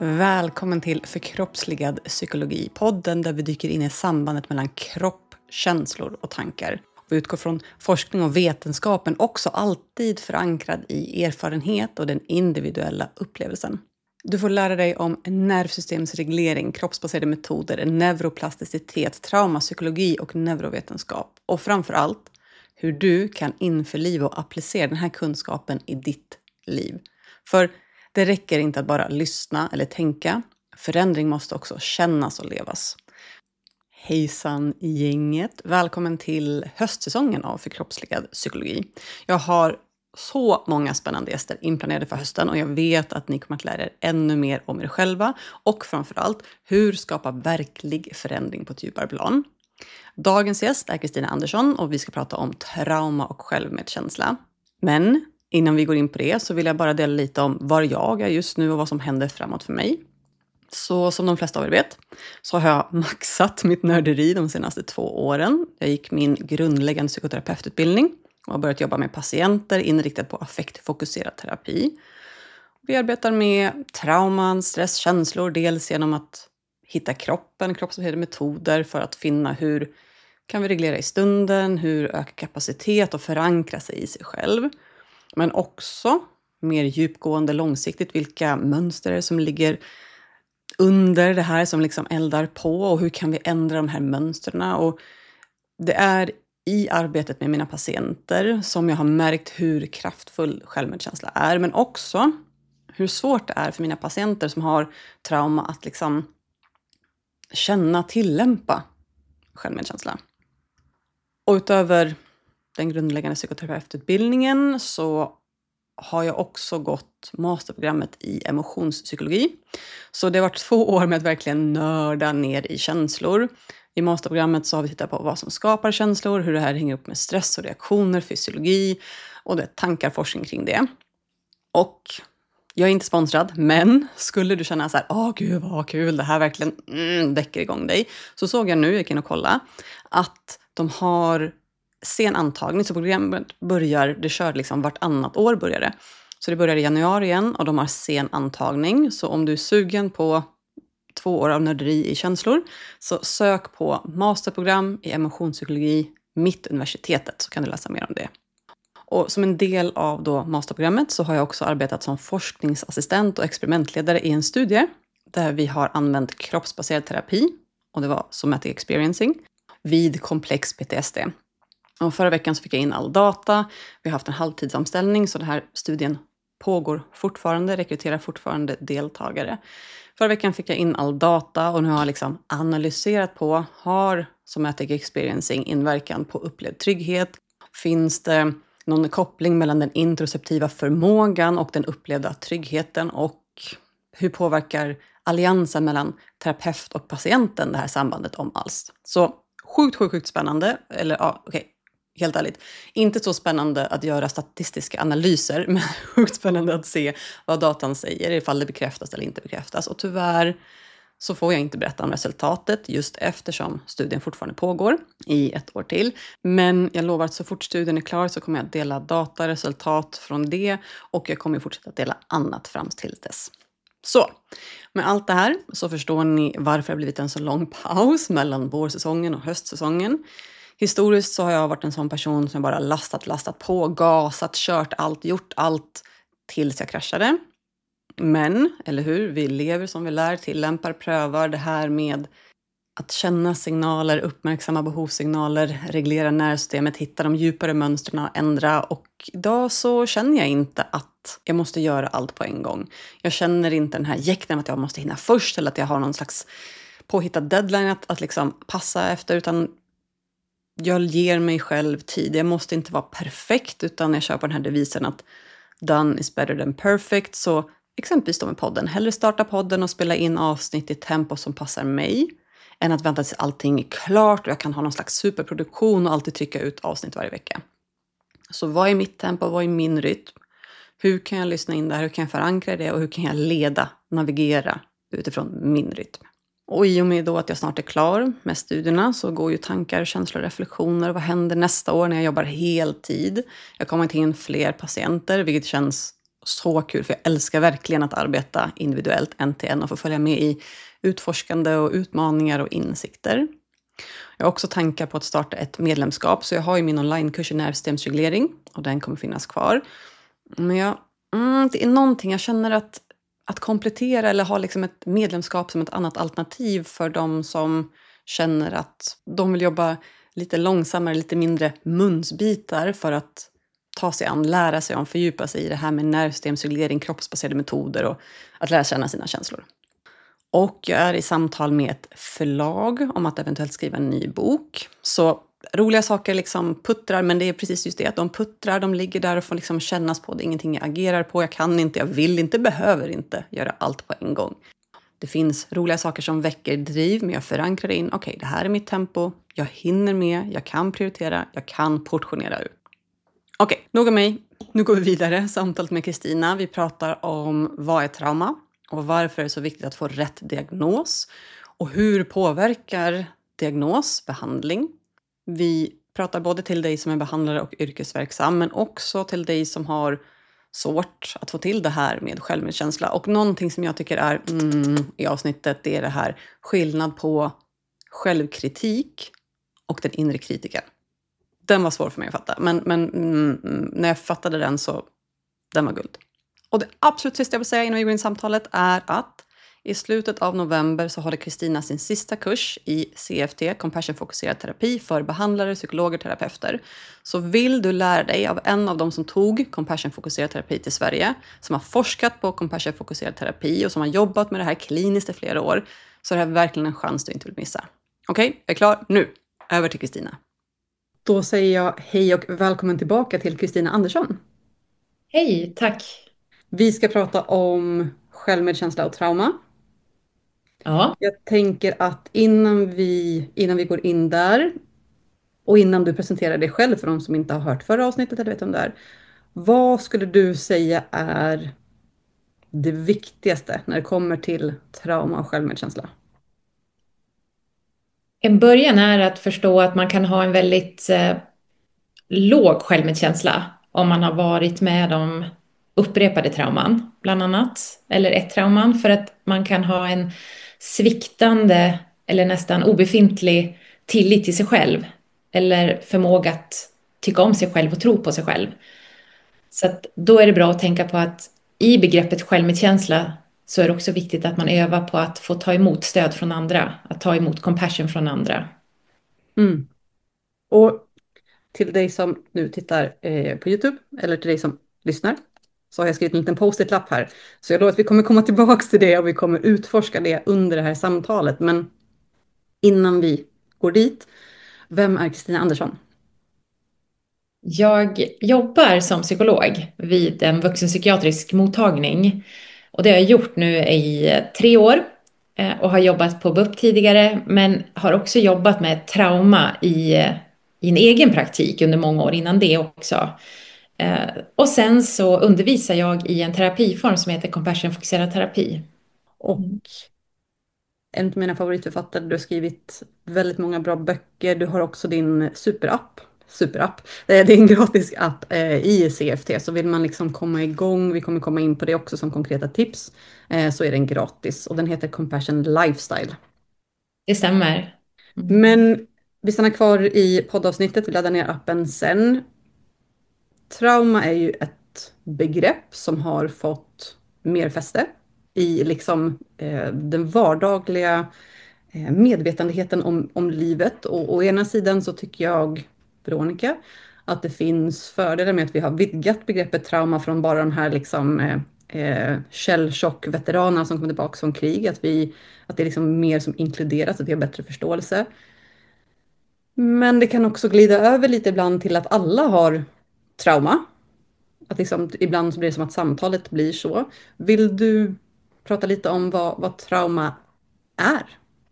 Välkommen till Förkroppsligad psykologi, podden där vi dyker in i sambandet mellan kropp, känslor och tankar. Vi utgår från forskning och vetenskapen, också alltid förankrad i erfarenhet och den individuella upplevelsen. Du får lära dig om nervsystemsreglering, kroppsbaserade metoder, neuroplasticitet, traumapsykologi och neurovetenskap. Och framförallt hur du kan införliva och applicera den här kunskapen i ditt liv. För det räcker inte att bara lyssna eller tänka. Förändring måste också kännas och levas. Hejsan gänget! Välkommen till höstsäsongen av Förkroppsligad psykologi. Jag har så många spännande gäster inplanerade för hösten och jag vet att ni kommer att lära er ännu mer om er själva och framförallt hur skapa verklig förändring på ett djupare plan. Dagens gäst är Kristina Andersson och vi ska prata om trauma och självmedkänsla. Men innan vi går in på det så vill jag bara dela lite om var jag är just nu och vad som händer framåt för mig. Så som de flesta av er vet så har jag maxat mitt nörderi de senaste 2 åren. Jag gick min grundläggande psykoterapeututbildning och har börjat jobba med patienter inriktat på affektfokuserad terapi. Vi arbetar med trauman, stress, känslor, dels genom att hitta kroppsbaserade metoder för att finna hur kan vi reglera i stunden, hur öka kapacitet och förankra sig i sig själv. Men också mer djupgående långsiktigt vilka mönster som ligger under det här som liksom eldar på och hur kan vi ändra de här mönsterna. Och det är i arbetet med mina patienter som jag har märkt hur kraftfull självmedkänsla är. Men också hur svårt det är för mina patienter som har trauma att liksom tillämpa självmedkänsla. Och utöver den grundläggande psykoterapeututbildningen så har jag också gått masterprogrammet i emotionspsykologi. Så det har varit 2 år med att verkligen nörda ner i känslor. I masterprogrammet så har vi tittat på vad som skapar känslor, hur det här hänger upp med stress och reaktioner, fysiologi och det tankar, forskning kring det. Och jag är inte sponsrad, men skulle du känna så här, gud vad kul, det här verkligen väcker igång dig. Så såg jag nu, jag gick in och kolla, att de har sen antagning, så programmet det kör liksom vartannat år börjar det. Så det börjar i januari igen och de har sen antagning. Så om du är sugen på 2 år av nörderi i känslor så sök på masterprogram i emotionspsykologi Mittuniversitetet så kan du läsa mer om det. Och som en del av då masterprogrammet så har jag också arbetat som forskningsassistent och experimentledare i en studie där vi har använt kroppsbaserad terapi och det var somatic experiencing vid komplex PTSD. Och förra veckan så fick jag in all data. Vi har haft en halvtidsomställning så den här studien pågår fortfarande, rekryterar fortfarande deltagare. Förra veckan fick jag in all data och nu har jag liksom analyserat på har somatic experiencing inverkan på upplevd trygghet? Finns det någon koppling mellan den interoceptiva förmågan och den upplevda tryggheten och hur påverkar alliansen mellan terapeut och patienten det här sambandet om alls? Så sjukt spännande, eller helt ärligt, inte så spännande att göra statistiska analyser, men sjukt spännande att se vad datan säger, ifall det bekräftas eller inte bekräftas. Och tyvärr så får jag inte berätta om resultatet just eftersom studien fortfarande pågår i 1 år till. Men jag lovar att så fort studien är klar så kommer jag att dela dataresultat från det och jag kommer fortsätta att dela annat fram till dess. Så, med allt det här så förstår ni varför det har blivit en så lång paus mellan vårsäsongen och höstsäsongen. Historiskt så har jag varit en sån person som bara lastat på, gasat, kört allt, gjort allt tills jag kraschade. Men, eller hur, vi lever som vi lär, tillämpar, prövar det här med att känna signaler, uppmärksamma behovssignaler, reglera nervsystemet, hitta de djupare mönstren och ändra. Och idag så känner jag inte att jag måste göra allt på en gång. Jag känner inte den här jäkten att jag måste hinna först eller att jag har någon slags påhittad deadline att liksom passa efter, utan jag ger mig själv tid. Jag måste inte vara perfekt utan jag kör på den här devisen att done is better than perfect. Så exempelvis då med podden. Hellre starta podden och spela in avsnitt i tempo som passar mig än att vänta tills allting är klart och jag kan ha någon slags superproduktion och alltid trycka ut avsnitt varje vecka. Så vad är mitt tempo? Vad är min rytm? Hur kan jag lyssna in där? Hur kan jag förankra det? Och hur kan jag navigera utifrån min rytm? Och i och med då att jag snart är klar med studierna så går ju tankar, känslor och reflektioner. Vad händer nästa år när jag jobbar heltid? Jag kommer inte in fler patienter, vilket känns så kul, för jag älskar verkligen att arbeta individuellt, en till en, och få följa med i utforskande och utmaningar och insikter. Jag har också tankar på att starta ett medlemskap, så jag har ju min onlinekurs i nervsystemsreglering och den kommer finnas kvar. Men det är någonting jag känner att komplettera eller ha liksom ett medlemskap som ett annat alternativ för de som känner att de vill jobba lite långsammare, lite mindre munsbitar för att ta sig an, lära sig om, fördjupa sig i det här med nervsystemsreglering, kroppsbaserade metoder och att lära känna sina känslor. Och jag är i samtal med ett förlag om att eventuellt skriva en ny bok. Så roliga saker liksom puttrar, men det är precis just det att de puttrar, de ligger där och får liksom kännas på. Det är ingenting jag agerar på, jag kan inte, jag vill inte, behöver inte göra allt på en gång. Det finns roliga saker som väcker driv, men jag förankrar in, okej, det här är mitt tempo, jag hinner med, jag kan prioritera, jag kan portionera ut. Okej, nog om mig. Nu går vi vidare, samtalet med Kristina. Vi pratar om vad är trauma och varför är det så viktigt att få rätt diagnos och hur påverkar diagnos behandling. Vi pratar både till dig som är behandlare och yrkesverksam, men också till dig som har svårt att få till det här med självmedkänsla. Och någonting som jag tycker är i avsnittet, det är det här skillnad på självkritik och den inre kritiken. Den var svår för mig att fatta, men när jag fattade den så den var guld. Och det absolut sista jag vill säga innan vi går in i samtalet är att i slutet av november så håller Kristina sin sista kurs i CFT, compassion-fokuserad terapi, för behandlare, psykologer, terapeuter. Så vill du lära dig av en av dem som tog compassion-fokuserad terapi till Sverige, som har forskat på compassion-fokuserad terapi och som har jobbat med det här kliniskt i flera år, så är det här verkligen en chans du inte vill missa. Okej, jag är klar nu. Över till Kristina. Då säger jag hej och välkommen tillbaka till Kristina Andersson. Hej, tack. Vi ska prata om självmedkänsla och trauma. Ja, Jag tänker att innan vi går in där och innan du presenterar dig själv för de som inte har hört förra avsnittet eller vet om det är. Vad skulle du säga är det viktigaste när det kommer till trauma och självmedkänsla? en början är att förstå att man kan ha en väldigt låg självmedkänsla om man har varit med om upprepade trauman, bland annat, eller ett trauman, för att man kan ha en sviktande eller nästan obefintlig tillit till sig själv eller förmåga att tycka om sig själv och tro på sig själv. Så att då är det bra att tänka på att i begreppet självmedkänsla så är det också viktigt att man övar på att få ta emot stöd från andra, att ta emot compassion från andra. Mm. Och till dig som nu tittar på YouTube eller till dig som lyssnar så har jag skrivit en liten post-it-lapp här. Så jag lovar att vi kommer komma tillbaka till det och vi kommer utforska det under det här samtalet. Men innan vi går dit, vem är Kristina Andersson? Jag jobbar som psykolog vid en vuxenpsykiatrisk mottagning och det har jag gjort nu i 3 år och har jobbat på BUP tidigare men har också jobbat med trauma i en egen praktik under många år innan det också. Och sen så undervisar jag i en terapiform som heter compassion-fokuserad terapi. Och en av mina favoritförfattare, du har skrivit väldigt många bra böcker. Du har också din superapp. Det är din gratis app i CFT. Så vill man liksom komma igång, vi kommer komma in på det också som konkreta tips, så är den gratis. Och den heter Compassion Lifestyle. Det stämmer. Mm. Men vi stannar kvar i poddavsnittet, vi laddar ner appen sen. Trauma är ju ett begrepp som har fått mer fäste i liksom, den vardagliga medvetenheten om livet. Och å ena sidan så tycker jag, Veronica, att det finns fördelar med att vi har vidgat begreppet trauma från bara de här liksom, shellshock-veteranerna som kommer tillbaka från krig. Att det är liksom mer som inkluderas, att vi har bättre förståelse. Men det kan också glida över lite ibland till att alla har trauma. Att liksom, ibland så blir det som att samtalet blir så. Vill du prata lite om vad trauma är?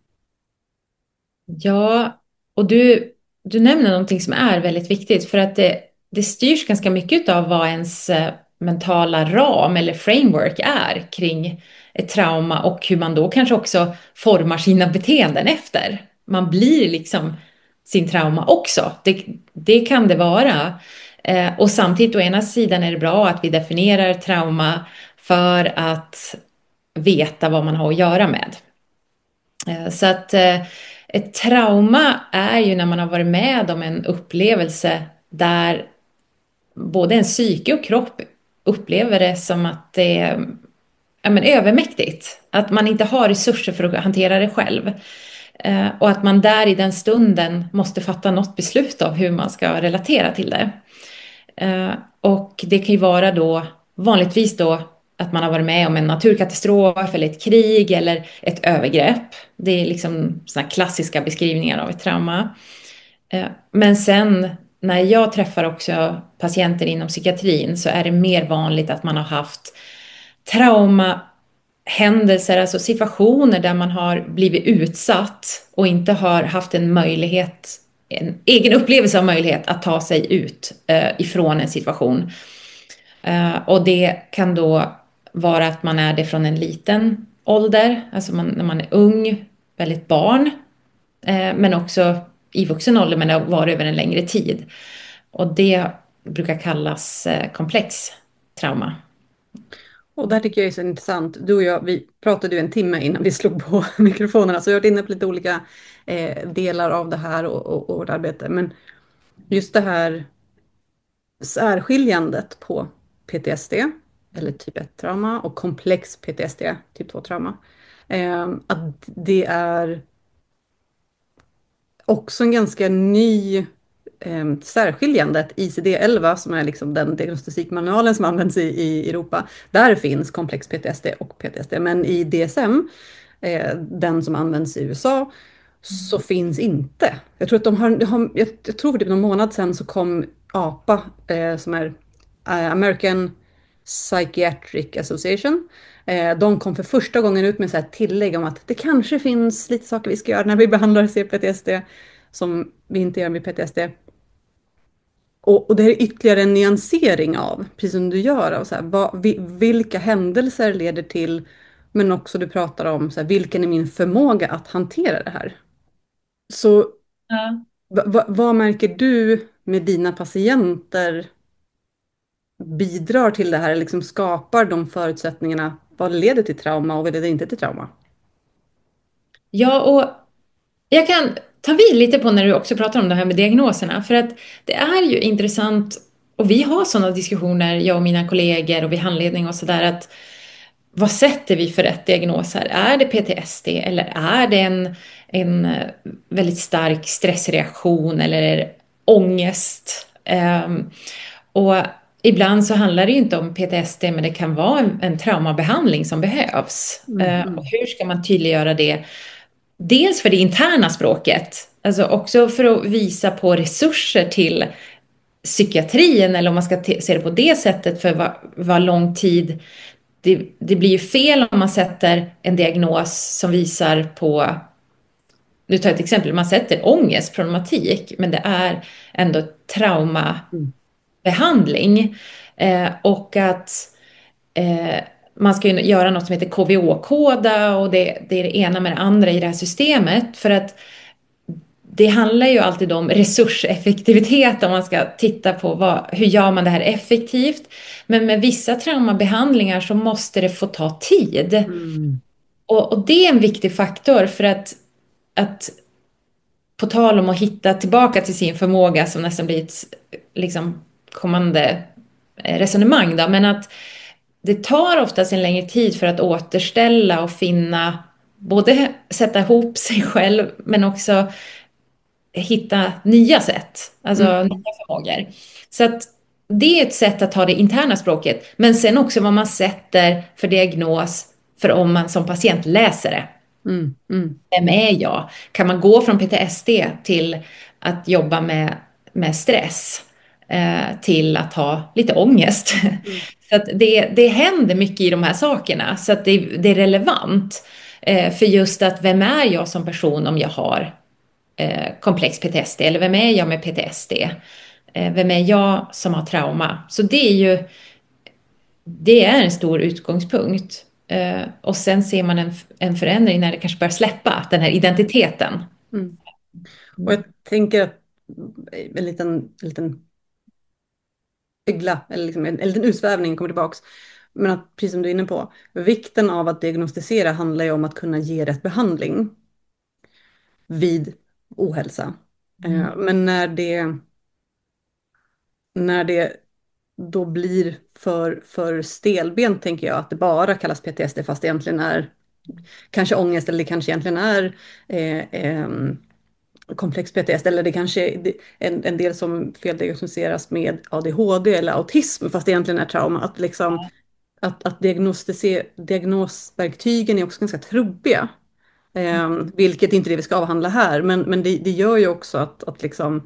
Ja, och du nämner någonting som är väldigt viktigt för att det styrs ganska mycket av vad ens mentala ram eller framework är kring ett trauma och hur man då kanske också formar sina beteenden efter. Man blir liksom sin trauma också. Det kan det vara. Och samtidigt å ena sidan är det bra att vi definierar trauma för att veta vad man har att göra med. Så att ett trauma är ju när man har varit med om en upplevelse där både en psyke och kropp upplever det som att det är övermäktigt. Att man inte har resurser för att hantera det själv. Och att man där i den stunden måste fatta något beslut av hur man ska relatera till det. Och det kan ju vara då vanligtvis då att man har varit med om en naturkatastrof eller ett krig eller ett övergrepp. Det är liksom såna klassiska beskrivningar av ett trauma. Men sen när jag träffar också patienter inom psykiatrin så är det mer vanligt att man har haft traumahändelser, alltså situationer där man har blivit utsatt och inte har haft en möjlighet, en egen upplevelse av möjlighet att ta sig ut ifrån en situation. Och det kan då vara att man är det från en liten ålder, alltså när man är ung, väldigt barn, men också i vuxen ålder, men det har varit över en längre tid. Och det brukar kallas komplex trauma. Och där tycker jag är så intressant. Du och jag, vi pratade ju en timme innan vi slog på mikrofonerna, så jag har varit inne på lite olika delar av det här och vårt arbete. Men just det här särskiljandet på PTSD, eller typ 1-trauma, och komplex PTSD, typ 2-trauma. Att det är också en ganska ny särskiljandet. ICD-11, som är liksom den diagnostikmanualen som används i Europa, där finns komplex PTSD och PTSD. Men i DSM, den som används i USA, så finns inte. Jag tror att jag tror för typ någon månad sedan så kom APA, som är American Psychiatric Association. De kom för första gången ut med så här tillägg om att det kanske finns lite saker vi ska göra när vi behandlar CPTSD som vi inte gör med PTSD. Och det är ytterligare en nyansering av, precis som du gör, av så här, vilka händelser leder till, men också du pratar om så här, vilken är min förmåga att hantera det här. Så Ja. vad märker du med dina patienter bidrar till det här, liksom skapar de förutsättningarna, vad leder till trauma och vad leder inte till trauma? Ja, och jag kan ta vid lite på när du också pratar om det här med diagnoserna, för att det är ju intressant, och vi har sådana diskussioner, jag och mina kollegor och vid handledning och sådär, att vad sätter vi för rätt diagnos här? Är det PTSD eller är det en väldigt stark stressreaktion eller är det ångest? Och ibland så handlar det ju inte om PTSD, men det kan vara en traumabehandling som behövs. Och hur ska man tydliggöra det? Dels för det interna språket, alltså också för att visa på resurser till psykiatrin, eller om man ska se det på det sättet, för vad lång tid. Det blir ju fel om man sätter en diagnos som visar på, nu tar jag ett exempel, man sätter ångest, problematik, men det är ändå traumabehandling. Och att man ska ju göra något som heter KVÅ-koda, och det är det ena med det andra i det här systemet, för att det handlar ju alltid om resurseffektivitet om man ska titta på hur gör man det här effektivt. Men med vissa traumabehandlingar så måste det få ta tid. Och det är en viktig faktor, för att på tal om att hitta tillbaka till sin förmåga, som nästan blir ett liksom kommande resonemang då, men att det tar oftast en längre tid för att återställa och finna, både sätta ihop sig själv men också hitta nya sätt, alltså nya förmågor. Så att det är ett sätt att ha det interna språket, men sen också vad man sätter för diagnos för om man som patient läser det. Vem är jag? Kan man gå från PTSD till att jobba med stress till att ha lite ångest? Så att det händer mycket i de här sakerna, så att det är relevant för just att vem är jag som person om jag har komplex PTSD, eller vem är jag med PTSD? Vem är jag som har trauma? Så det är en stor utgångspunkt. Och sen ser man en förändring när det kanske börjar släppa den här identiteten. Och jag tänker att en liten ögla, eller, liksom en liten utsvävning kommer tillbaks. Men att, precis som du är inne på, vikten av att diagnostisera handlar ju om att kunna ge rätt behandling vid ohälsa. Mm. Men när det då blir för stelbent, tänker jag, att det bara kallas PTSD fast det egentligen är kanske ångest, eller det kanske egentligen är komplex PTSD, eller det kanske är en del som feldiagnostiseras med ADHD eller autism fast det egentligen är trauma. Att, liksom, att diagnosverktygen är också ganska trubbiga. Vilket inte är det vi ska avhandla här, men det gör ju också att liksom,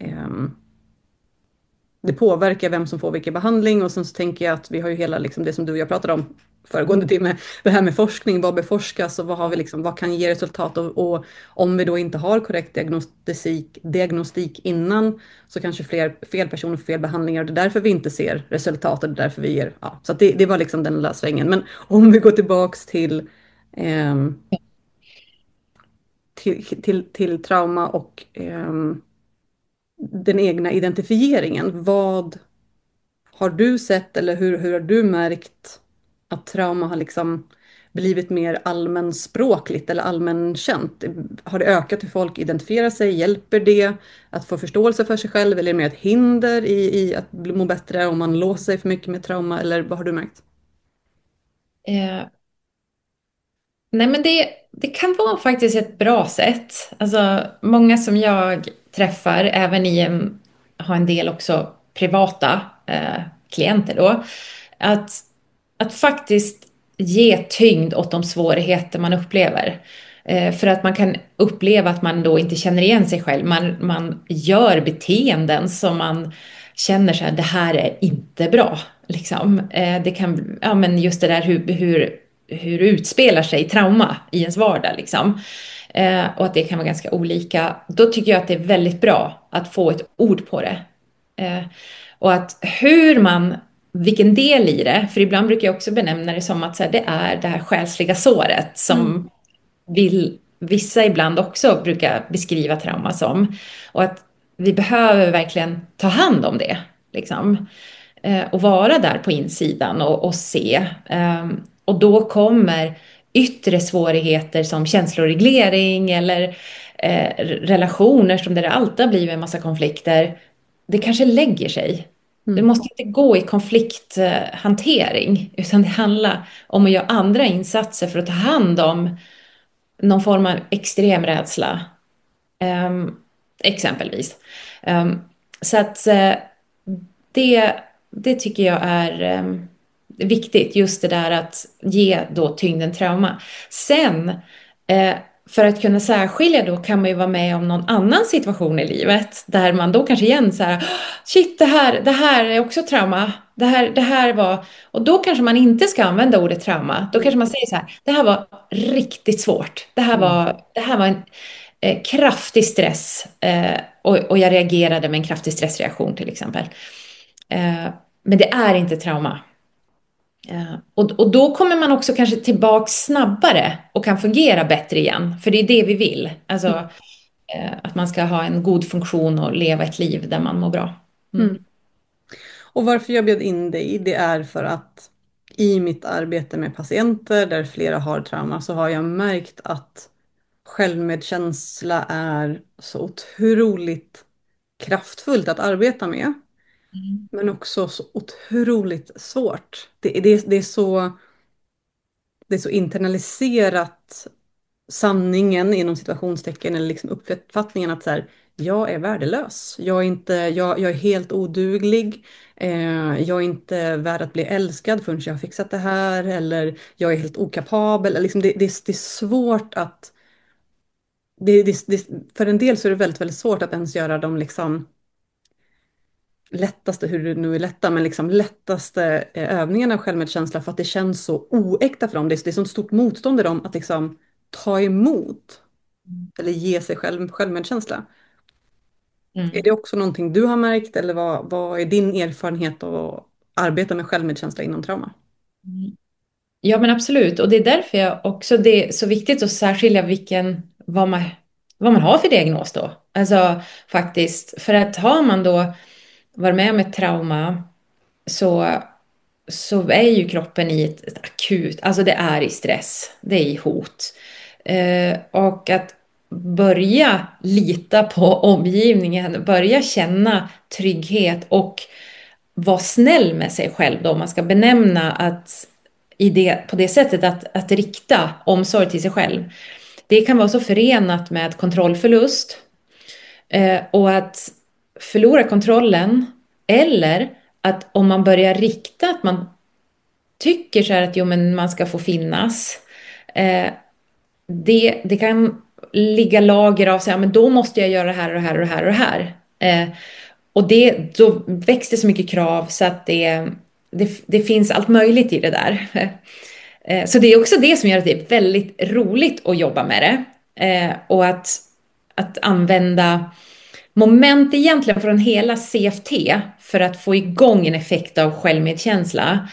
det påverkar vem som får vilken behandling. Och sen så tänker jag att vi har ju hela liksom det som du och jag pratade om föregående timme, det här med forskning, vad beforskas och vad har vi liksom, vad kan ge resultat, och om vi då inte har korrekt diagnostik innan, så kanske fel personer får fel behandlingar, och det är därför vi inte ser resultat, och det är därför vi ger, ja, så att det var liksom den lilla svängen. Men om vi går tillbaks ehm, till trauma och den egna identifieringen. Vad har du sett, eller hur har du märkt att trauma har liksom blivit mer allmänspråkligt eller allmänkänt? Har det ökat hur folk identifierar sig? Hjälper det att få förståelse för sig själv, eller är det mer ett hinder i att må bättre om man låser sig för mycket med trauma, eller vad har du märkt? Eh, Nej, men det kan vara faktiskt ett bra sätt. Alltså, många som jag träffar, även har en del också privata klienter då, att, att faktiskt ge tyngd åt de svårigheter man upplever. För att man kan uppleva att man då inte känner igen sig själv. Man gör beteenden som man känner så här, det här är inte bra. Liksom. Det kan, ja men just det där hur utspelar sig trauma i ens vardag liksom. Och att det kan vara ganska olika. Då tycker jag att det är väldigt bra att få ett ord på det. Och att vilken del i det, för ibland brukar jag också benämna det som att så här, det är det här själsliga såret som vissa ibland också brukar beskriva trauma som. Och att vi behöver verkligen ta hand om det. Liksom. Och vara där på insidan och se. Och då kommer yttre svårigheter som känsloreglering eller relationer som där det alltid har blivit en massa konflikter. Det kanske lägger sig. Det Mm. måste inte gå i konflikthantering, utan det handlar om att göra andra insatser för att ta hand om någon form av extrem rädsla, exempelvis. Så att det, det tycker jag är viktigt, just det där att ge då tyngden trauma. Sen, för att kunna särskilja då kan man ju vara med om någon annan situation i livet där man då kanske igen så här, shit, det här är också trauma. Det här var, och då kanske man inte ska använda ordet trauma. Då kanske man säger så här, det här var riktigt svårt. Det här var en kraftig stress, och jag reagerade med en kraftig stressreaktion till exempel. Men det är inte trauma. Och då kommer man också kanske tillbaka snabbare och kan fungera bättre igen. För det är det vi vill. Alltså att man ska ha en god funktion och leva ett liv där man mår bra. Mm. Och varför jag bjöd in dig, det är för att i mitt arbete med patienter där flera har trauma, så har jag märkt att självmedkänsla är så otroligt kraftfullt att arbeta med. Mm. Men också så otroligt svårt. Det är så internaliserat, sanningen inom situationstecken, eller liksom uppfattningen att så här, jag är värdelös. Jag är helt oduglig. Jag är inte värd att bli älskad förrän jag har fixat det här. Eller jag är helt okapabel. Liksom det är svårt att... För en del så är det väldigt, väldigt svårt att ens göra de liksom lättaste, hur det nu är lätta, men liksom lättaste övningarna av självmedkänsla, för att det känns så oäkta för dem. Det är sånt stort motstånd i dem att liksom ta emot eller ge sig själv självmedkänsla. Är Mm. det också någonting du har märkt, eller vad är din erfarenhet av att arbeta med självmedkänsla inom trauma? Mm. Ja, men absolut. Och det är därför jag också, det är så viktigt att särskilja vad man har för diagnos då. Alltså faktiskt, för att har man då varit med om ett trauma så, så är ju kroppen i ett akut, alltså det är i stress, det är i hot. Och att börja lita på omgivningen, börja känna trygghet och vara snäll med sig själv då, om man ska benämna att på det sättet att rikta omsorg till sig själv. Det kan vara så förenat med kontrollförlust och att förlora kontrollen, eller att om man börjar rikta, att man tycker så här att jo, men man ska få finnas. Eh, det kan ligga lager av så här, men då måste jag göra det här och det här och det här och det här. Och då väcks det så mycket krav så att det finns allt möjligt i det där. Så det är också det som gör att det är väldigt roligt att jobba med det. Och att använda moment egentligen från hela CFT för att få igång en effekt av självmedkänsla.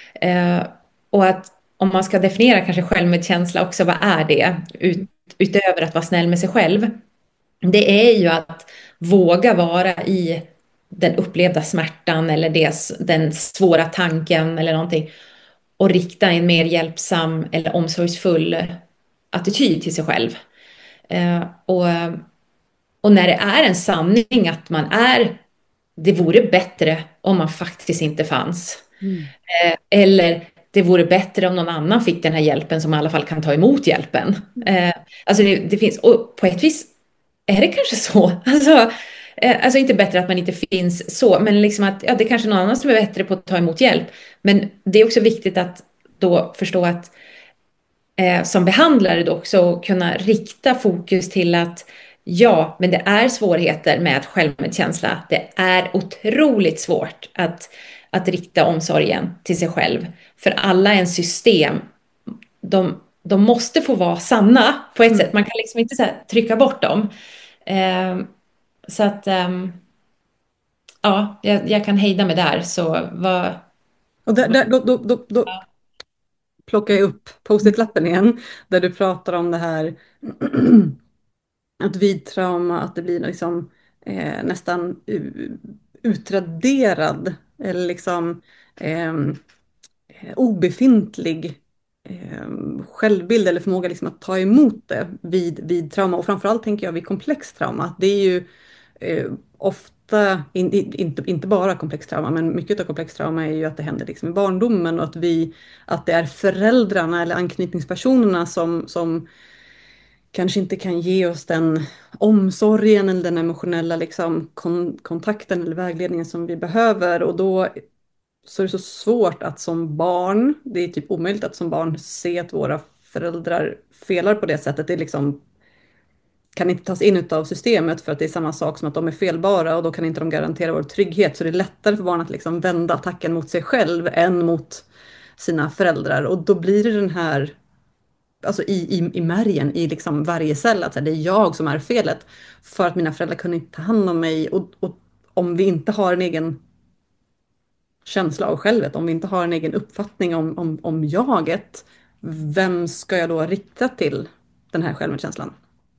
Och att om man ska definiera kanske självmedkänsla också, vad är det? Utöver att vara snäll med sig själv. Det är ju att våga vara i den upplevda smärtan eller den svåra tanken eller någonting. Och rikta en mer hjälpsam eller omsorgsfull attityd till sig själv. Eh, och, och när det är en sanning att det vore bättre om man faktiskt inte fanns. Mm. Eller det vore bättre om någon annan fick den här hjälpen som i alla fall kan ta emot hjälpen. Alltså det finns, och på ett vis är det kanske så. Alltså inte bättre att man inte finns så, men liksom att ja, det är kanske någon annan som är bättre på att ta emot hjälp. Men det är också viktigt att då förstå att som behandlare då också kunna rikta fokus till att ja, men det är svårigheter med självmedkänsla. Det är otroligt svårt att rikta omsorgen till sig själv. För alla ens system, de måste få vara sanna på ett sätt. Man kan liksom inte så här, trycka bort dem. Så att ja, jag kan hejda mig där. Så vad... Och då plockar jag upp post-it-lappen igen, där du pratar om det här att vid trauma, att det blir liksom nästan utraderad eller liksom obefintlig självbild eller förmåga liksom att ta emot det vid trauma. Och framförallt tänker jag vid komplex trauma. Det är ju ofta, inte bara komplex trauma, men mycket av komplex trauma är ju att det händer liksom i barndomen och att det är föräldrarna eller anknytningspersonerna som kanske inte kan ge oss den omsorgen eller den emotionella liksom, kontakten eller vägledningen som vi behöver. Och då så är det så svårt att som barn, det är typ omöjligt att som barn se att våra föräldrar felar på det sättet. Det är liksom, kan inte tas in av systemet för att det är samma sak som att de är felbara och då kan inte de garantera vår trygghet. Så det är lättare för barn att liksom vända attacken mot sig själv än mot sina föräldrar. Och då blir det den här, alltså i märgen, i liksom varje cell, att det är jag som är felet. För att mina föräldrar kunde inte ta hand om mig. Och om vi inte har en egen känsla av självet, om vi inte har en egen uppfattning om jaget, vem ska jag då rikta till den här självmedkänslan?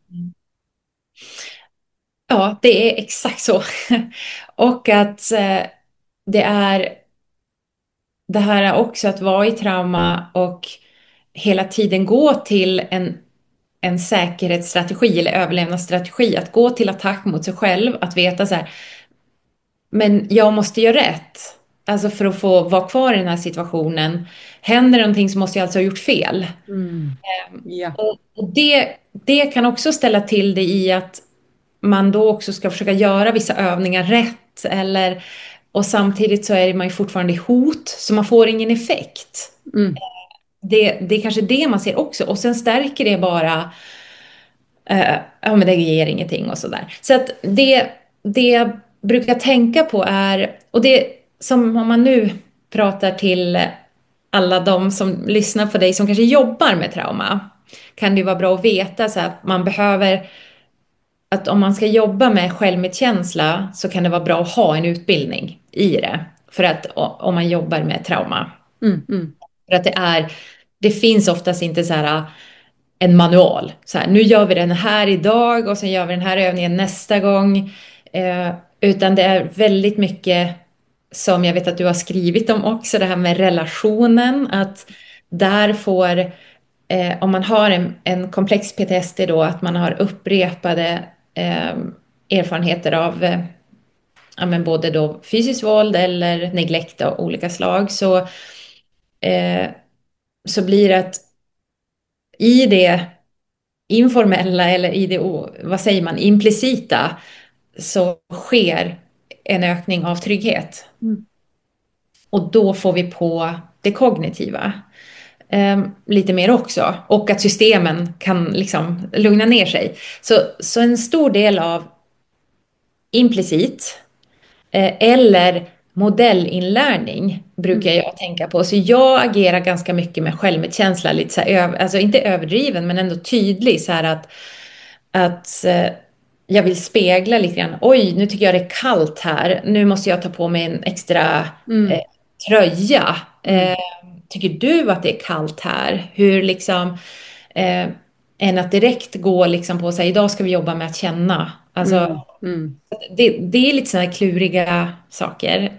Ja, det är exakt så. Och att det är det här också att vara i trauma och hela tiden gå till en säkerhetsstrategi eller överlevnadsstrategi. Att gå till attack mot sig själv, att veta så här, men jag måste göra rätt. Alltså för att få vara kvar i den här situationen. Händer någonting så måste jag alltså ha gjort fel. Ja. Och det kan också ställa till det i att man då också ska försöka göra vissa övningar rätt. Och samtidigt så är man ju fortfarande i hot, så man får ingen effekt. Mm. Det är kanske det man ser också. Och sen stärker det bara, ja men det ger ingenting och sådär. Så att det jag brukar tänka på är, och det som om man nu pratar till alla de som lyssnar på dig som kanske jobbar med trauma, kan det ju vara bra att veta så att man behöver, att om man ska jobba med självmedkänsla så kan det vara bra att ha en utbildning i det. För att om man jobbar med trauma. För att det finns oftast inte så här en manual. Så här, nu gör vi den här idag och sen gör vi den här övningen nästa gång. Utan det är väldigt mycket som jag vet att du har skrivit om också, det här med relationen, att där får, om man har en komplex PTSD då, att man har upprepade erfarenheter av ja, men både då fysiskt våld eller neglekt av olika slag, eh, så blir det att i det informella eller i det, vad säger man, implicita, så sker en ökning av trygghet. Mm. Och då får vi på det kognitiva lite mer också. Och att systemen kan liksom lugna ner sig. Så en stor del av implicit eller modellinlärning brukar jag tänka på. Så jag agerar ganska mycket med självmedkänsla, lite så här, alltså inte överdriven men ändå tydlig, så här att jag vill spegla lite grann. Oj, nu tycker jag det är kallt här. Nu måste jag ta på mig en extra eh, tröja. Tycker du att det är kallt här? Hur liksom, än att direkt gå liksom på sig, idag ska vi jobba med att känna. Alltså, det är lite sådana kluriga saker.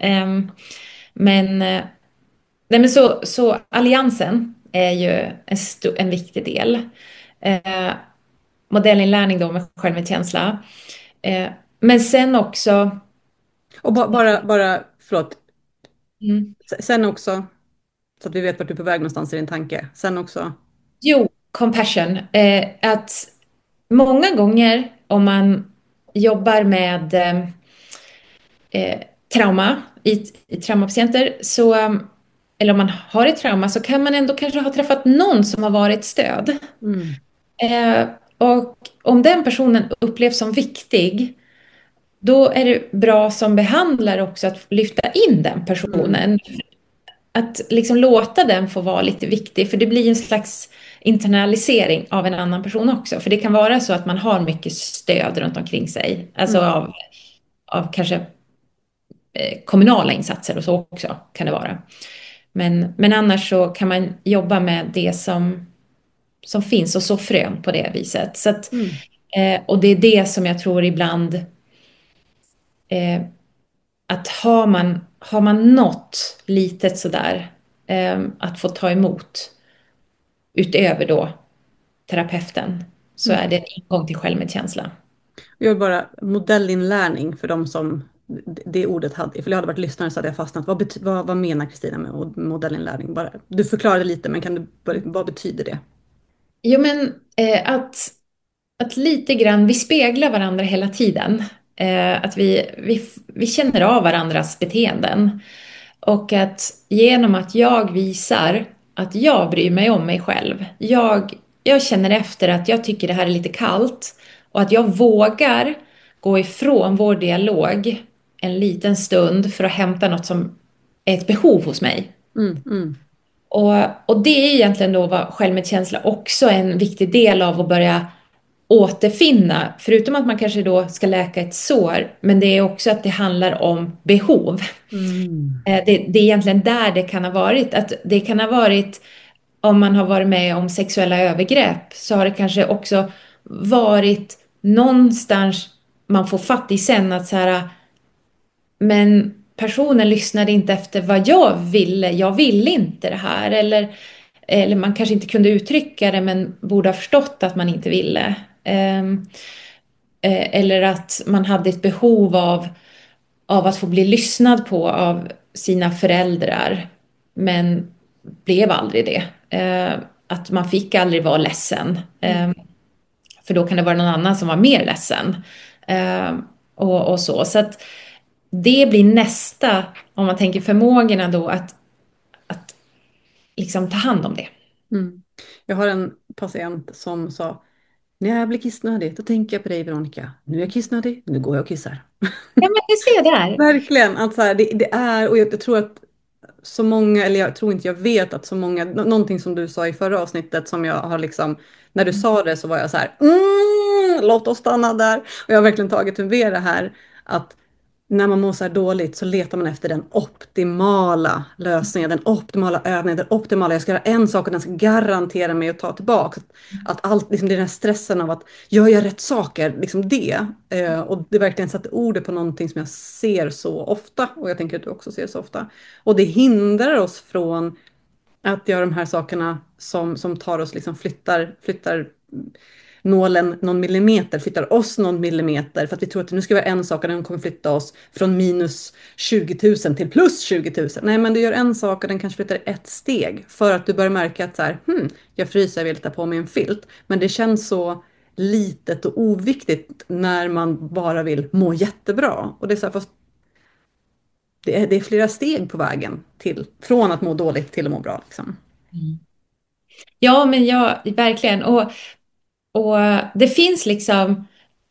Nej, men så alliansen är ju en viktig del. Modellinlärning då med självmedkänsla. Men sen också... Och bara, förlåt, Mm, sen också, så att vi vet vart du är på väg någonstans i din tanke. Sen också. jo, compassion. Att många gånger om man jobbar med trauma i traumapatienter, så, eller om man har ett trauma, så kan man ändå kanske ha träffat någon som har varit stöd. Mm. Och om den personen upplevs som viktig, då är det bra som behandlare också att lyfta in den personen. Att liksom låta den få vara lite viktig, för det blir en slags internalisering av en annan person också. För det kan vara så att man har mycket stöd runt omkring sig. Alltså av kanske kommunala insatser och så också kan det vara. Men annars så kan man jobba med det som finns och så frön på det viset. Så att, och det är det som jag tror ibland, att har man något litet sådär att få ta emot utöver då terapeuten, så är det en ingång till självmedkänsla. Jag vill bara modellinlärning för de som det ordet hade. För jag hade varit lyssnare så hade jag fastnat. Vad menar Kristina med modellinlärning? Bara, du förklarade lite, men vad betyder det? Jo, men att lite grann, vi speglar varandra hela tiden. Att vi känner av varandras beteenden. Och att genom att jag visar att jag bryr mig om mig själv. Jag känner efter att jag tycker det här är lite kallt. Och att jag vågar gå ifrån vår dialog en liten stund för att hämta något som är ett behov hos mig. Och det är egentligen då vad självmedkänsla också är en viktig del av att börja återfinna. Förutom att man kanske då ska läka ett sår, men det är också att det handlar om behov. Det är egentligen där det kan ha varit. Att det kan ha varit, om man har varit med om sexuella övergrepp, så har det kanske också varit någonstans man får fatt i sen att så här, men personen lyssnade inte efter vad jag ville inte det här, eller man kanske inte kunde uttrycka det men borde ha förstått att man inte ville. Eller att man hade ett behov av att få bli lyssnad på av sina föräldrar, men blev aldrig det. Att man fick aldrig vara ledsen. För då kan det vara någon annan som var mer ledsen. Och så. Så att det blir nästa, om man tänker förmågorna då, att liksom ta hand om det. Jag har en patient som sa, när jag blir kissnödig, då tänker jag på dig, Veronica. Nu är jag kissnödig, nu går jag och kissar. Ja, men du ser där. Verkligen, att så här, det är, och jag tror att så många, eller jag tror inte, jag vet att så många, någonting som du sa i förra avsnittet som jag har liksom, när du sa det så var jag så här, låt oss stanna där. Och jag har verkligen tagit med det här, att när man mår så här dåligt så letar man efter den optimala lösningen, den optimala övningen, den optimala, jag ska göra en sak och den ska garantera mig att ta tillbaka. Att allt, liksom den här stressen av att gör jag rätt saker, liksom det. Och det verkligen satte ordet på någonting som jag ser så ofta, och jag tänker att du också ser så ofta. Och det hindrar oss från att göra de här sakerna som tar oss, liksom flyttar nålen någon millimeter, flyttar oss någon millimeter för att vi tror att nu ska vi göra en sak och den kommer flytta oss från minus 20 000 till plus 20 000. Nej, men du gör en sak och den kanske flyttar ett steg för att du börjar märka att så här, jag fryser, jag vill ta på mig en filt. Men det känns så litet och oviktigt när man bara vill må jättebra. Och det är så här, fast det är flera steg på vägen från att må dåligt till att må bra. Liksom. Ja, men ja, verkligen. Och det finns liksom,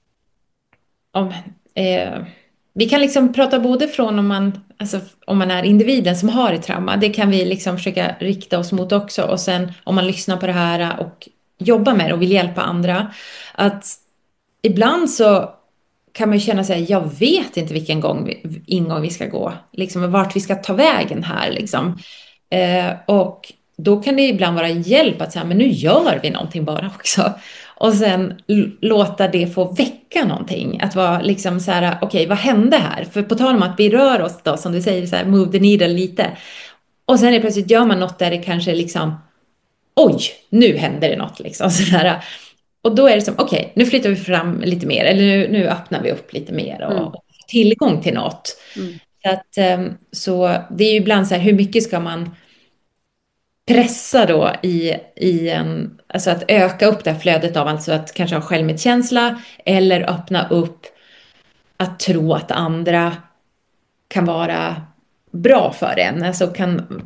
om, eh, vi kan liksom prata både från om man är individen som har ett trauma, det kan vi liksom försöka rikta oss mot också. Och sen om man lyssnar på det här och jobbar med det och vill hjälpa andra, att ibland så kan man ju känna sig, jag vet inte vilken ingång vi ska gå, liksom vart vi ska ta vägen här liksom. Och då kan det ibland vara hjälp att säga, men nu gör vi någonting bara också. Och sen låta det få väcka någonting. Att vara liksom så här, okej, vad hände här? För på tal om att vi rör oss då, som du säger, så här, move the needle lite. Och sen är det plötsligt gör man något där det kanske liksom, oj, nu händer det något liksom. Så där. Och då är det som, okej, nu flyttar vi fram lite mer. Eller nu öppnar vi upp lite mer och får tillgång till något. Så, så det är ju ibland så här, hur mycket ska man pressa då alltså att öka upp det här flödet av, alltså att kanske ha självmedkänsla eller öppna upp att tro att andra kan vara bra för en, alltså kan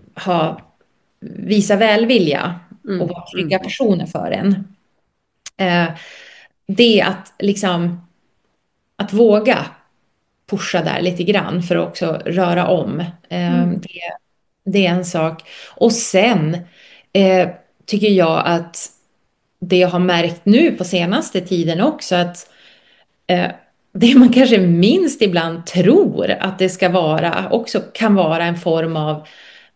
visa välvilja och vara trygga personer för en. Det att liksom att våga pusha där lite grann för att också röra om. Det är en sak. Och sen tycker jag att det jag har märkt nu på senaste tiden också, att det man kanske minst ibland tror att det ska vara också kan vara en form av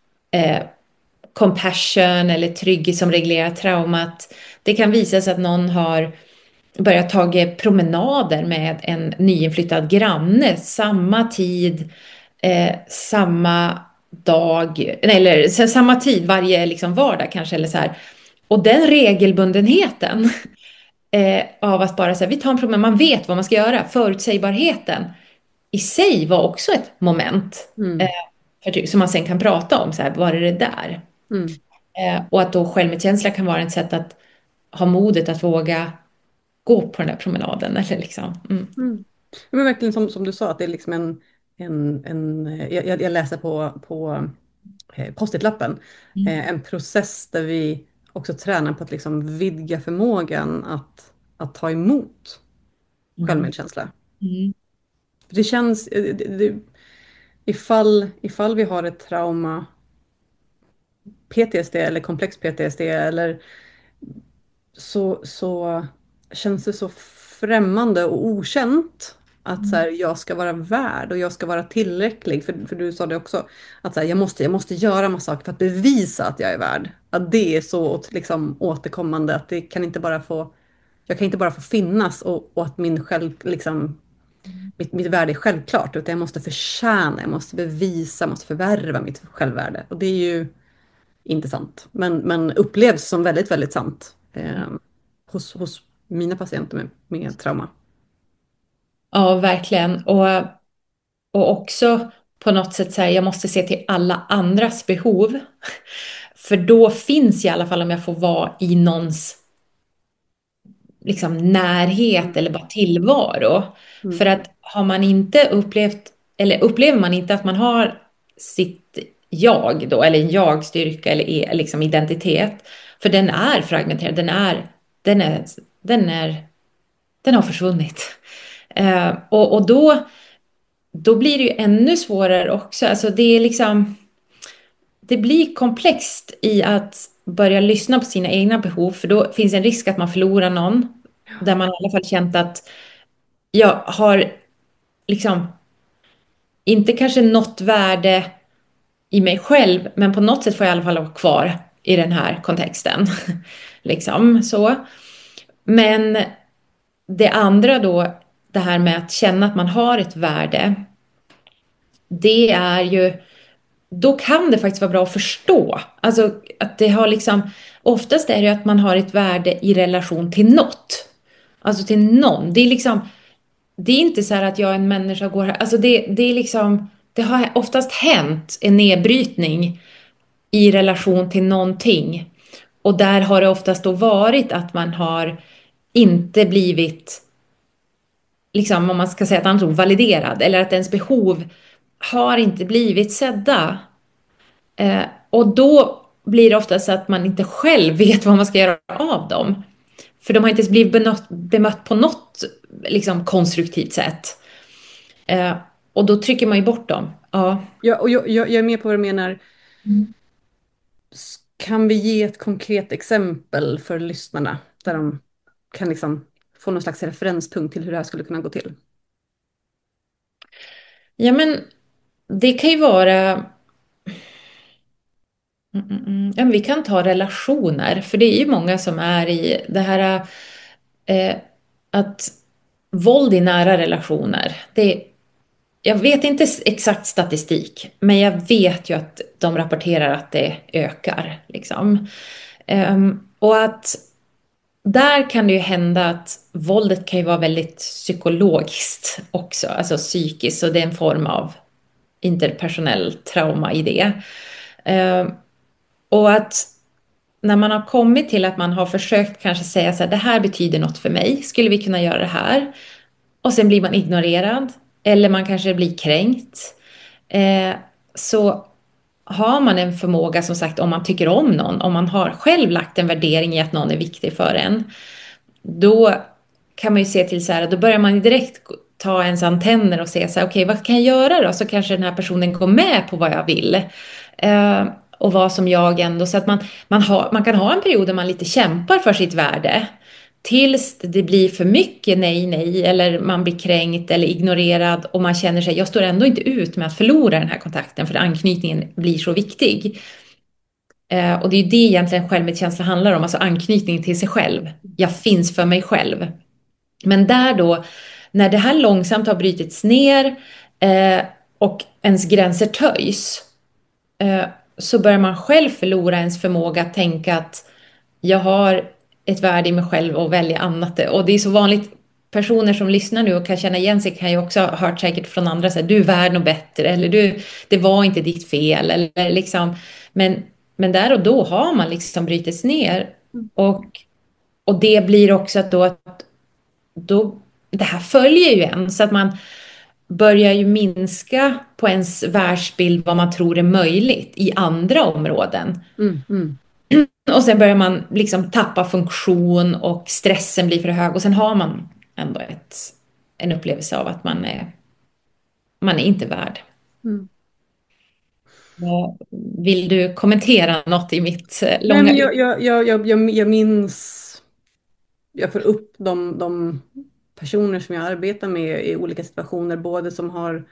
compassion eller trygghet som reglerar traumat. Det kan visa sig att någon har börjat ta promenader med en nyinflyttad granne samma tid, samma dag, eller samma tid varje liksom vardag kanske, eller så här. Och den regelbundenheten av att bara säga, vi tar en promenad, man vet vad man ska göra, förutsägbarheten i sig var också ett moment som man sen kan prata om, så här, var är det där? Och att då självmedkänsla kan vara ett sätt att ha modet att våga gå på den där promenaden. Eller liksom. Men verkligen som du sa, att det är liksom jag läser på post-it-lappen, en process där vi också tränar på att liksom vidga förmågan att ta emot självmedkänsla. Det känns, ifall vi har ett trauma, PTSD eller komplex PTSD, eller så känns det så främmande och okänt att så här, jag ska vara värd och jag ska vara tillräcklig. För du sa det också, att så här, jag måste göra massa saker för att bevisa att jag är värd. Att det är så liksom, återkommande, att det kan inte bara få, jag kan inte bara få finnas och att min själv, liksom, mitt värde är självklart, utan jag måste förtjäna, jag måste bevisa, jag måste förvärva mitt självvärde. Och det är ju inte sant, men upplevs som väldigt, väldigt sant hos mina patienter med trauma. Ja, verkligen. Och också på något sätt säga, jag måste se till alla andras behov. För då finns i alla fall, om jag får vara i någons liksom närhet eller bara tillvaro. För att har man inte upplever man inte att man har sitt jag då, eller jag-styrka eller liksom identitet, för den är fragmenterad, den har försvunnit. Och då blir det ju ännu svårare också. Alltså det är liksom, det blir komplext i att börja lyssna på sina egna behov, för då finns en risk att man förlorar någon, där man i alla fall känt att jag har liksom inte kanske något värde i mig själv, men på något sätt får jag i alla fall vara kvar i den här kontexten. Liksom så. Men det andra då, det här med att känna att man har ett värde, det är ju, då kan det faktiskt vara bra att förstå. Alltså att det har liksom, oftast är det ju att man har ett värde i relation till något. Alltså till någon. Det är liksom, det är inte så här att jag är en människa går här, alltså det är liksom, det har oftast hänt en nedbrytning i relation till någonting. Och där har det oftast då varit att man har inte blivit, liksom om man ska säga ett annat ord, validerad. Eller att ens behov har inte blivit sedda. Och då blir det ofta så att man inte själv vet vad man ska göra av dem. För de har inte ens blivit bemött på något liksom, konstruktivt sätt. Och då trycker man ju bort dem. Ja. Ja, och jag är med på vad du menar. Kan vi ge ett konkret exempel för lyssnarna där de kan liksom få någon slags referenspunkt till hur det här skulle kunna gå till? Ja, men det kan ju vara... Ja, men vi kan ta relationer, för det är ju många som är i det här eh, att våld i nära relationer. Jag vet inte exakt statistik, men jag vet ju att de rapporterar att det ökar. Liksom. Och att där kan det ju hända att våldet kan ju vara väldigt psykologiskt också, alltså psykiskt, och det är en form av interpersonell trauma i det. Och att när man har kommit till att man har försökt kanske säga så här, det här betyder något för mig, skulle vi kunna göra det här? Och sen blir man ignorerad, eller man kanske blir kränkt. Så har man en förmåga, som sagt, om man tycker om någon, om man har själv lagt en värdering i att någon är viktig för en, då kan man ju se till så här, då börjar man ju direkt ta ens antenner och se så här, okej, vad kan jag göra då? Så kanske den här personen går med på vad jag vill. Och vad som jag ändå, så att man kan ha en period där man lite kämpar för sitt värde. Tills det blir för mycket nej, nej, eller man blir kränkt eller ignorerad och man känner sig, jag står ändå inte ut med att förlora den här kontakten för anknytningen blir så viktig. Och det är ju det egentligen självmedkänsla handlar om, alltså anknytning till sig själv. Jag finns för mig själv. Men där då, när det här långsamt har brutits ner och ens gränser töjs, så börjar man själv förlora ens förmåga att tänka att jag har ett värde i mig själv och välja annat. Och det är så vanligt, personer som lyssnar nu och kan känna igen sig kan ju också ha hört säkert från andra, så här, du är värd något bättre, eller det var inte ditt fel, eller liksom, men där och då har man liksom brutits ner. Och det blir också att då, det här följer ju en, så att man börjar ju minska på ens världsbild vad man tror är möjligt i andra områden. Och sen börjar man liksom tappa funktion och stressen blir för hög, och sen har man ändå en upplevelse av att man är inte värd. Mm. Vill du kommentera något i mitt Nej, långa... men jag minns, jag får upp de personer som jag arbetar med i olika situationer, både som har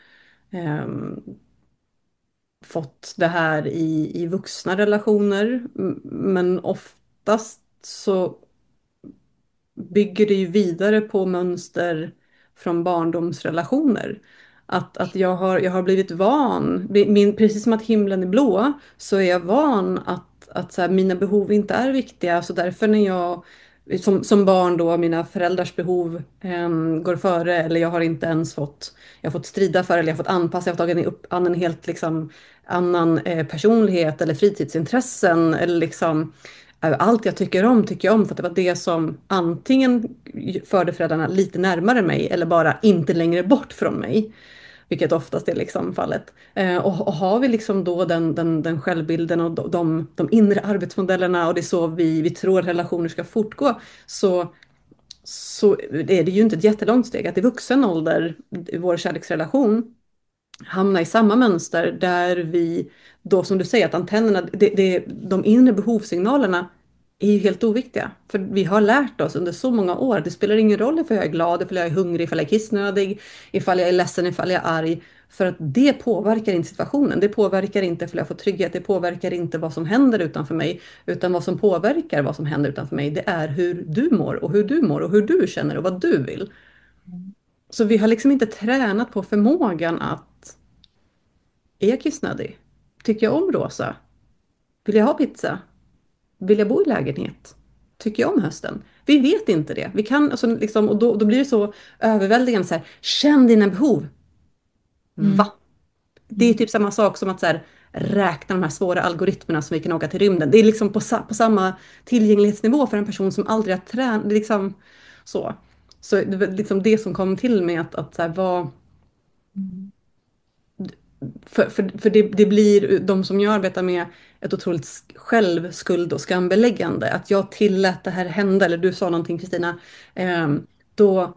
fått det här i vuxna relationer, men oftast så bygger det ju vidare på mönster från barndomsrelationer. Att jag har blivit van, precis som att himlen är blå, så är jag van att så här, mina behov inte är viktiga. Så därför när jag som barn då, mina föräldrars behov går före, eller jag har inte ens jag har fått strida för, eller jag har fått anpassa, jag har tagit upp en helt liksom annan personlighet eller fritidsintressen, eller liksom allt jag tycker om, för att det var det som antingen förde föräldrarna lite närmare mig eller bara inte längre bort från mig. Vilket oftast är liksom fallet. Och har vi liksom då den självbilden och de inre arbetsmodellerna, och det är så vi tror att relationer ska fortgå, så är det ju inte ett jättelångt steg att i vuxen ålder, i vår kärleksrelation, hamna i samma mönster där vi då, som du säger, att antennerna, de inre behovssignalerna är ju helt oviktiga. För vi har lärt oss under så många år, det spelar ingen roll ifall jag är glad, ifall jag är hungrig, ifall jag är kissnödig, ifall jag är ledsen, ifall jag är arg. För att det påverkar inte situationen. Det påverkar inte för jag får trygghet. Det påverkar inte vad som händer utanför mig. Utan vad som påverkar vad som händer utanför mig, det är hur du mår och hur du mår och hur du känner och vad du vill. Så vi har liksom inte tränat på förmågan att, är jag kissnödig? Tycker jag om rosa? Vill jag ha pizza? Vill jag bo i lägenhet? Tycker jag om hösten? Vi vet inte det. Vi kan, alltså, liksom, och då blir det så överväldigande så här, känn dina behov. Va? Det är typ samma sak som att så här, räkna de här svåra algoritmerna som vi kan åka till rymden. Det är liksom på samma tillgänglighetsnivå för en person som aldrig har tränat. Liksom, så det var liksom det som kom till mig att så här, vad... För det blir de som jag arbetar med ett otroligt självskuld och skambeläggande. Att jag tillät det här hända, eller du sa någonting Kristina, då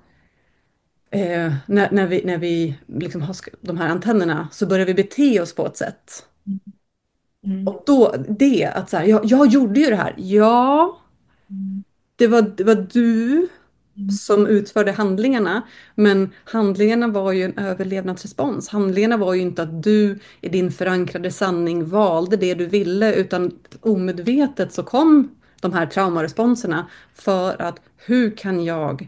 när vi liksom har de här antennerna så börjar vi bete oss på ett sätt. Och då det att så här, jag gjorde ju det här. Ja, det var du som utförde handlingarna, men handlingarna var ju en överlevnadsrespons. Handlingarna var ju inte att du i din förankrade sanning valde det du ville, utan omedvetet så kom de här traumaresponserna för att hur kan jag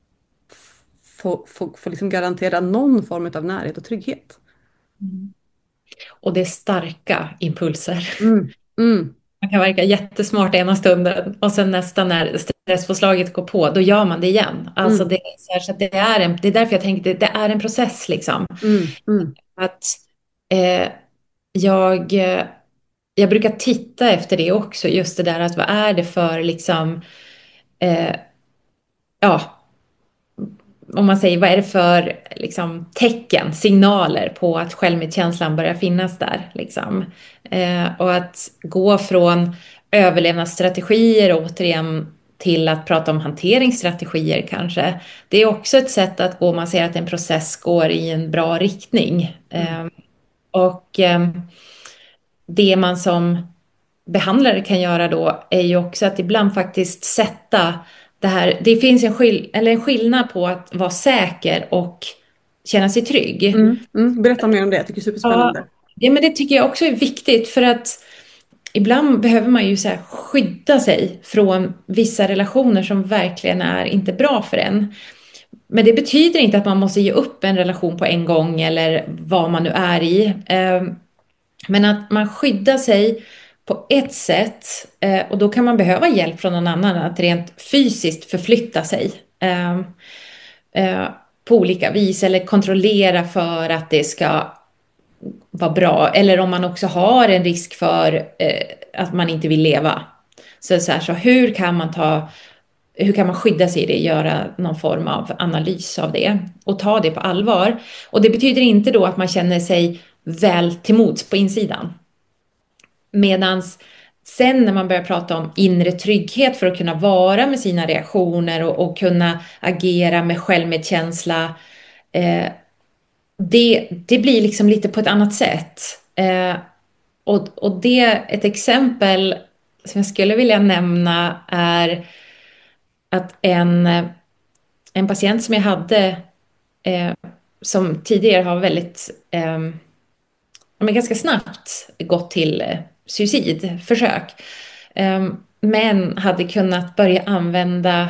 få liksom garantera någon form av närhet och trygghet. Och det är starka impulser. Mm, mm, Man kan verka jättesmart ena stunden och sen nästan när stresspåslaget går på, då gör man det igen. Alltså mm, det är, så här, så att det är därför jag tänkte det är en process liksom. mm, mm, Att eh, jag, eh, jag brukar titta efter det också, just det där att vad är det för liksom, eh, ja, om man säger vad är det för liksom, tecken, signaler på att självmedkänslan börjar finnas där. Liksom. Och att gå från överlevnadsstrategier återigen till att prata om hanteringsstrategier kanske. Det är också ett sätt att gå, man ser att en process går i en bra riktning. Och det man som behandlare kan göra då är ju också att ibland faktiskt sätta det här. Det finns en skillnad på att vara säker och känna sig trygg. Berätta mer om det, jag tycker det är superspännande. Ja, men det tycker jag också är viktigt för att ibland behöver man ju så här skydda sig från vissa relationer som verkligen är inte bra för en. Men det betyder inte att man måste ge upp en relation på en gång eller vad man nu är i. Men att man skyddar sig på ett sätt och då kan man behöva hjälp från någon annan att rent fysiskt förflytta sig på olika vis eller kontrollera för att det ska vara bra. Eller om man också har en risk för att man inte vill leva. Så hur kan man skydda sig i det, göra någon form av analys av det och ta det på allvar. Och det betyder inte då att man känner sig väl till mods på insidan. Medans sen när man börjar prata om inre trygghet för att kunna vara med sina reaktioner och kunna agera med självmedkänsla, det blir liksom lite på ett annat sätt. Och ett exempel som jag skulle vilja nämna är att en patient som jag hade som tidigare har väldigt men ganska snabbt gått till suicidförsök. Men hade kunnat börja använda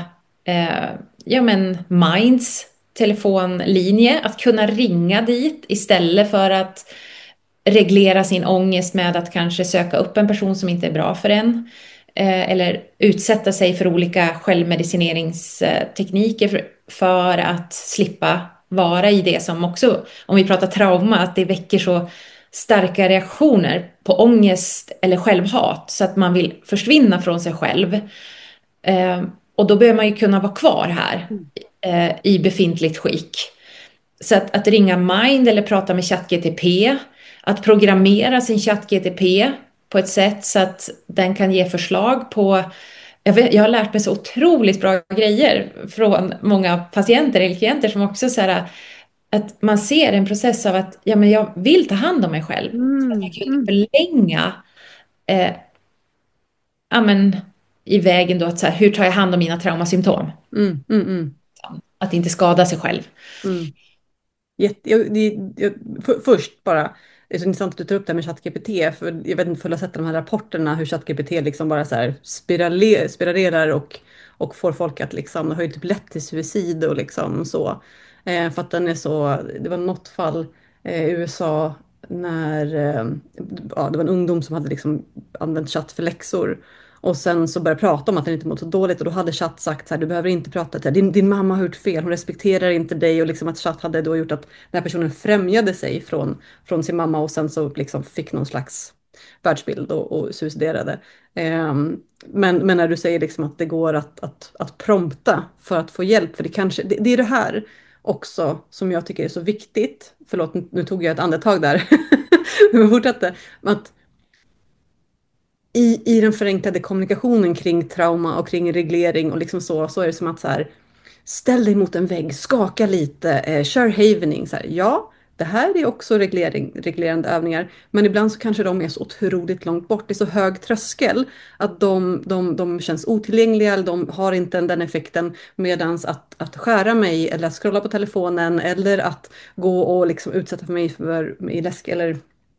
Minds telefonlinje, att kunna ringa dit istället för att reglera sin ångest med att kanske söka upp en person som inte är bra för en. Eller utsätta sig för olika självmedicineringstekniker för att slippa vara i det som också, om vi pratar trauma, att det väcker så starka reaktioner på ångest eller självhat så att man vill försvinna från sig själv. Och då behöver man ju kunna vara kvar här i befintligt skick. Så att ringa Mind eller prata med ChatGTP, att programmera sin ChatGTP på ett sätt så att den kan ge förslag på. Jag har lärt mig så otroligt bra grejer från många patienter eller klienter som också så här, att man ser en process av att men jag vill ta hand om mig själv. Så att jag kan förlänga i vägen då att så här, hur tar jag hand om mina traumasymptom? Att inte skada sig själv. Först bara, det är så intressant att du tar upp det här med ChatGPT, för jag vet inte om du har sett de här rapporterna hur ChatGPT liksom bara så här spiraler och får folk att liksom, det har ju typ lett till suicid och liksom så. För att den är så, det var något fall i USA när ja, det var en ungdom som hade liksom använt chatt för läxor. Och sen så började jag prata om att den inte mådde så dåligt och då hade chatt sagt så här, du behöver inte prata till din mamma har gjort fel, hon respekterar inte dig och liksom att chatt hade då gjort att den här personen främjade sig från sin mamma och sen så liksom fick någon slags världsbild och suiciderade. Men när du säger liksom att det går att prompta för att få hjälp, för det kanske, det är det här också som jag tycker är så viktigt. Förlåt, nu tog jag ett andetag där. Men fortsatte. Att i den förenklade kommunikationen kring trauma och kring reglering och liksom så är det som att så här, ställ dig mot en vägg, skaka lite, kör havening. Så här, ja, det här är också reglerande övningar, men ibland så kanske de är så otroligt långt bort. Det är så hög tröskel att de känns otillgängliga, eller de har inte den effekten, medans att skära mig eller att scrolla på telefonen eller att gå och liksom utsätta mig för i läsk eller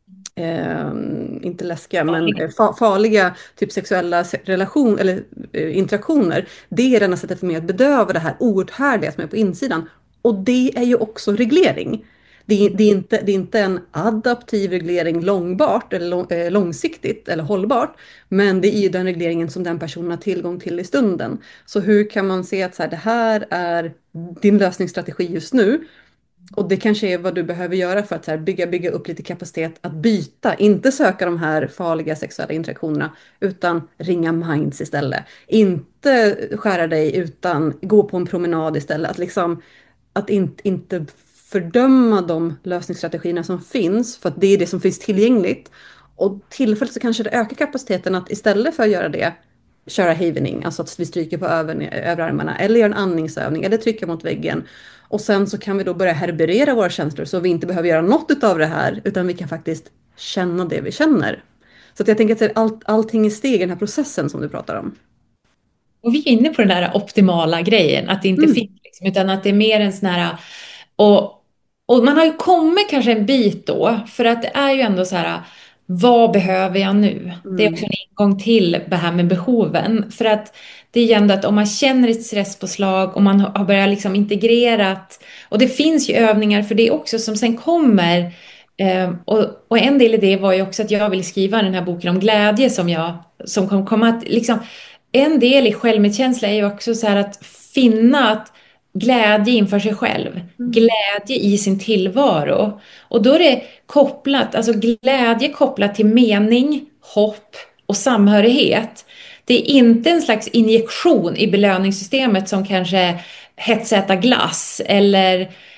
inte läskiga, men farliga typ sexuella relation eller interaktioner. Det är det enda sättet för mig att bedöva det här outhärdliga som är på insidan. Och det är ju också reglering. Det är inte en adaptiv reglering långbart eller långsiktigt eller hållbart, men det är ju den regleringen som den personen har tillgång till i stunden. Så hur kan man se att så här, det här är din lösningsstrategi just nu? Och det kanske är vad du behöver göra för att så här bygga upp lite kapacitet att byta, inte söka de här farliga sexuella interaktionerna, utan ringa minds istället. Inte skära dig, utan gå på en promenad istället. Att liksom, att inte fördöma de lösningsstrategierna som finns, för att det är det som finns tillgängligt. Och tillfälligt så kanske det ökar kapaciteten att istället för att göra det, köra havening, alltså att vi stryker på överarmarna, eller gör en andningsövning, eller trycka mot väggen. Och sen så kan vi då börja herberera våra känslor så vi inte behöver göra något av det här, utan vi kan faktiskt känna det vi känner. Så att jag tänker att allting är steg i den här processen som du pratar om. Och vi är inne på den där optimala grejen, att det inte Mm. finns, liksom, utan att det är mer en sån här, och, och man har ju kommit kanske en bit då, för att det är ju ändå så här, vad behöver jag nu? Det är också Mm. en ingång till det här med behoven, för att det är ju ändå att om man känner ett stresspåslag och man har börjat liksom integrerat, och det finns ju övningar för det också som sen kommer, och en del i det var ju också att jag ville skriva den här boken om glädje som kom komma att liksom, en del i självmedkänsla är ju också så här att finna att glädje inför sig själv, Mm. glädje i sin tillvaro. Och då är det kopplat, alltså glädje kopplat till mening, hopp och samhörighet. Det är inte en slags injektion i belöningssystemet som kanske hetsäta glass eller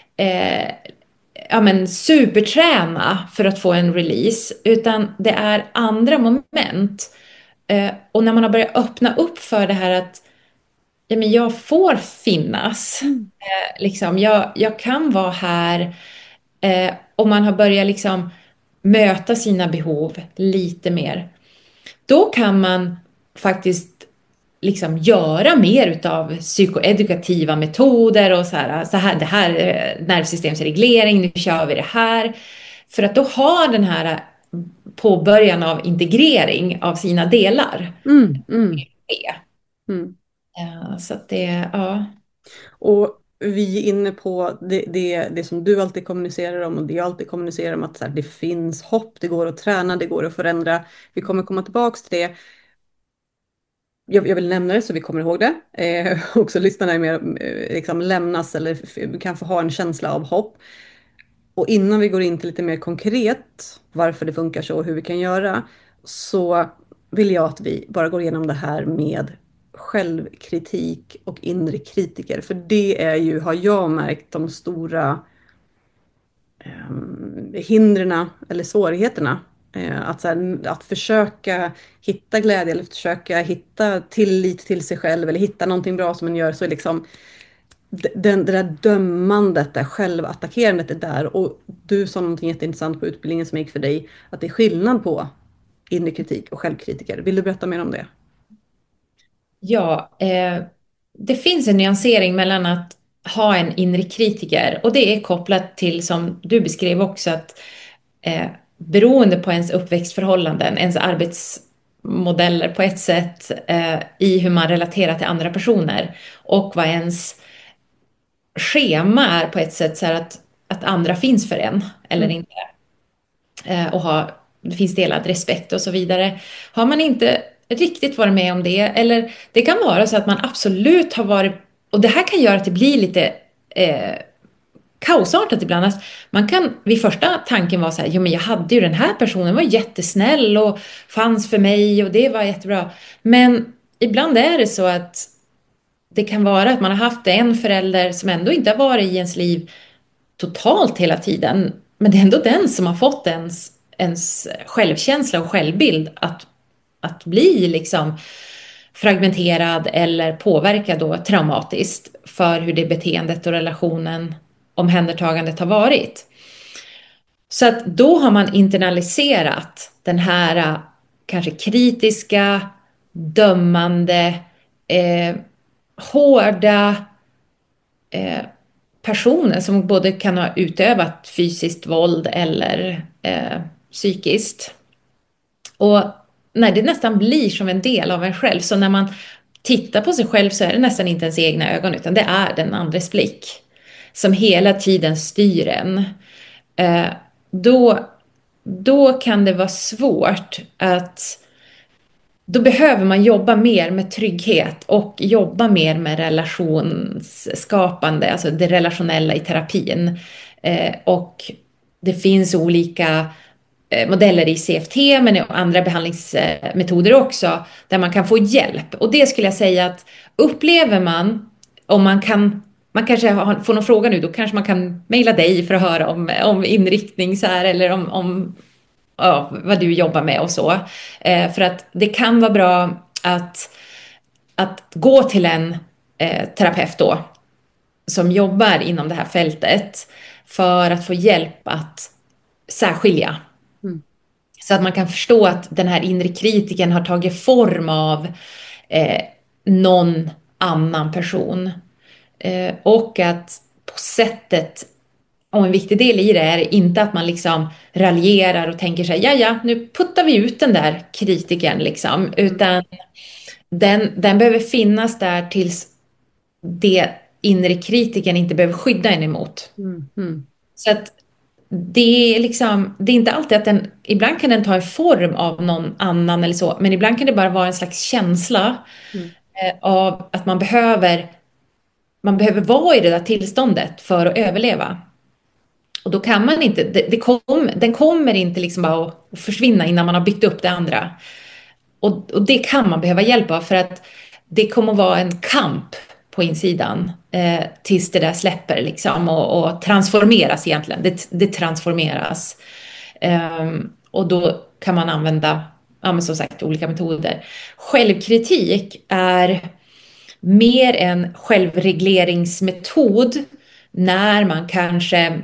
ja, men superträna för att få en release, utan det är andra moment. Och när man har börjat öppna upp för det här att ja, men jag får finnas, Mm. liksom, jag kan vara här, och man har börjat liksom möta sina behov lite mer, då kan man faktiskt liksom göra mer utav psykoedukativa metoder och det här nervsystemsreglering, nu kör vi det här. För att då har den här påbörjan av integrering av sina delar. Mm. Mm. Mm. Så att det, ja. Och vi är inne på det som du alltid kommunicerar om och det jag alltid kommunicerar om, att så här, det finns hopp, det går att träna, det går att förändra. Vi kommer komma tillbaka till det. Jag vill nämna det så vi kommer ihåg det. Också lyssnarna är mer liksom lämnas eller kan få ha en känsla av hopp. Och innan vi går in till lite mer konkret varför det funkar så och hur vi kan göra, så vill jag att vi bara går igenom det här med självkritik och inre kritiker. För det är ju, har jag märkt, de stora hindren eller svårigheterna. Att, så här, att försöka hitta glädje eller försöka hitta tillit till sig själv eller hitta någonting bra som man gör, så är liksom det där dömandet, det självattackerandet är där. Och du sa någonting jätteintressant på utbildningen som gick för dig, att det är skillnad på inre kritik och självkritiker. Vill du berätta mer om det? Ja, det finns en nyansering mellan att ha en inre kritiker. Och det är kopplat till, som du beskrev också, att beroende på ens uppväxtförhållanden, ens arbetsmodeller på ett sätt, i hur man relaterar till andra personer och vad ens schema är på ett sätt, så här att andra finns för en eller Mm. inte. Och det finns delad respekt och så vidare. Har man inte riktigt varit med om det, eller det kan vara så att man absolut har varit, och det här kan göra att det blir lite kaosartat ibland. Alltså, man kan vid första tanken vara så här, jo men jag hade ju den här personen, var jättesnäll och fanns för mig och det var jättebra. Men ibland är det så att det kan vara att man har haft en förälder som ändå inte har varit i ens liv totalt hela tiden. Men det är ändå den som har fått ens självkänsla och självbild att bli liksom fragmenterad eller påverkad då traumatiskt för hur det beteendet och relationen, omhändertagandet har varit. Så att då har man internaliserat den här kanske kritiska, dömande, eh, hårda eh, personen som både kan ha utövat fysiskt våld eller psykiskt. Och när det nästan blir som en del av en själv, så när man tittar på sig själv så är det nästan inte ens egna ögon, utan det är den andres blick som hela tiden styr en. Eh, då, då kan det vara svårt att då behöver man jobba mer med trygghet och jobba mer med relationsskapande, alltså det relationella i terapin. Och det finns olika modeller i CFT, men i andra behandlingsmetoder också, där man kan få hjälp. Och det skulle jag säga att upplever man, om man kanske får någon fråga nu, då kanske man kan mejla dig för att höra om inriktning så här, eller om ja, vad du jobbar med och så. För att det kan vara bra att gå till en terapeut då, som jobbar inom det här fältet, för att få hjälp att särskilja. Mm. Så att man kan förstå att den här inre kritiken har tagit form av eh, någon annan person. Och att på sättet, och en viktig del i det är inte att man liksom raljerar och tänker så här, ja ja, nu puttar vi ut den där kritikern liksom, utan den behöver finnas där tills det inre kritiken inte behöver skydda en emot. Mm. Mm. Så att det är liksom, det är inte alltid att ibland kan den ta en form av någon annan eller så, men ibland kan det bara vara en slags känsla Mm. av att man behöver vara i det där tillståndet för att överleva. Och då kan man inte, den kommer inte liksom bara att försvinna innan man har byggt upp det andra. Och det kan man behöva hjälp av, för att det kommer att vara en kamp på insidan tills det där släpper liksom, och transformeras egentligen. Det transformeras. Och då kan man använda, ja, men som sagt, olika metoder. Självkritik är mer en självregleringsmetod när man kanske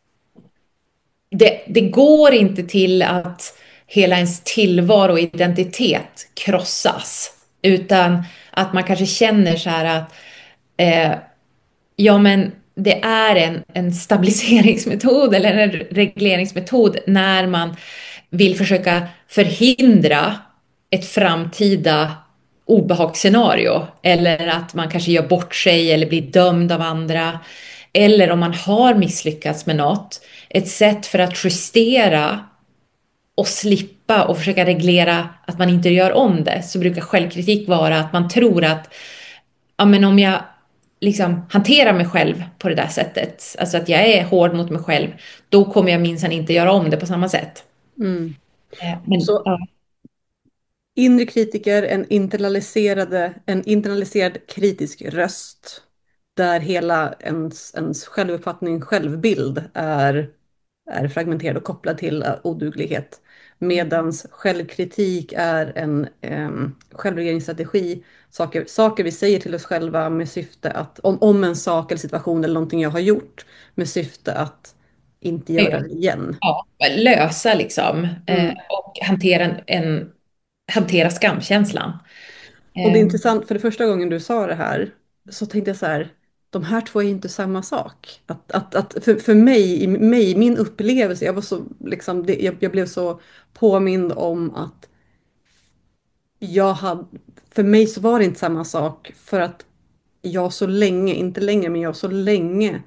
det går inte till att hela ens tillvaro och identitet krossas, utan att man kanske känner så här att ja, men det är en stabiliseringsmetod eller en regleringsmetod när man vill försöka förhindra ett framtida obehagsscenario, eller att man kanske gör bort sig eller blir dömd av andra, eller om man har misslyckats med något, ett sätt för att justera och slippa och försöka reglera att man inte gör om det. Så brukar självkritik vara att man tror att ja, men om jag liksom hanterar mig själv på det där sättet, alltså att jag är hård mot mig själv, då kommer jag minsann inte göra om det på samma sätt. Mm. Men Så ja, inre kritiker, en internaliserad kritisk röst där hela ens självuppfattning, självbild är fragmenterad och kopplad till oduglighet. Medans självkritik är en självregleringsstrategi, saker vi säger till oss själva med syfte att, om en sak eller situation eller någonting jag har gjort, med syfte att inte göra det igen. ja, lösa liksom, Mm. och hantera skamkänslan. Och det är Eh, intressant, för det första gången du sa det här så tänkte jag så här, de här två är inte samma sak. För mig, min upplevelse, jag var så, liksom, jag blev så påmind om att jag hade, för mig så var det inte samma sak för att jag så länge, inte längre, men jag så länge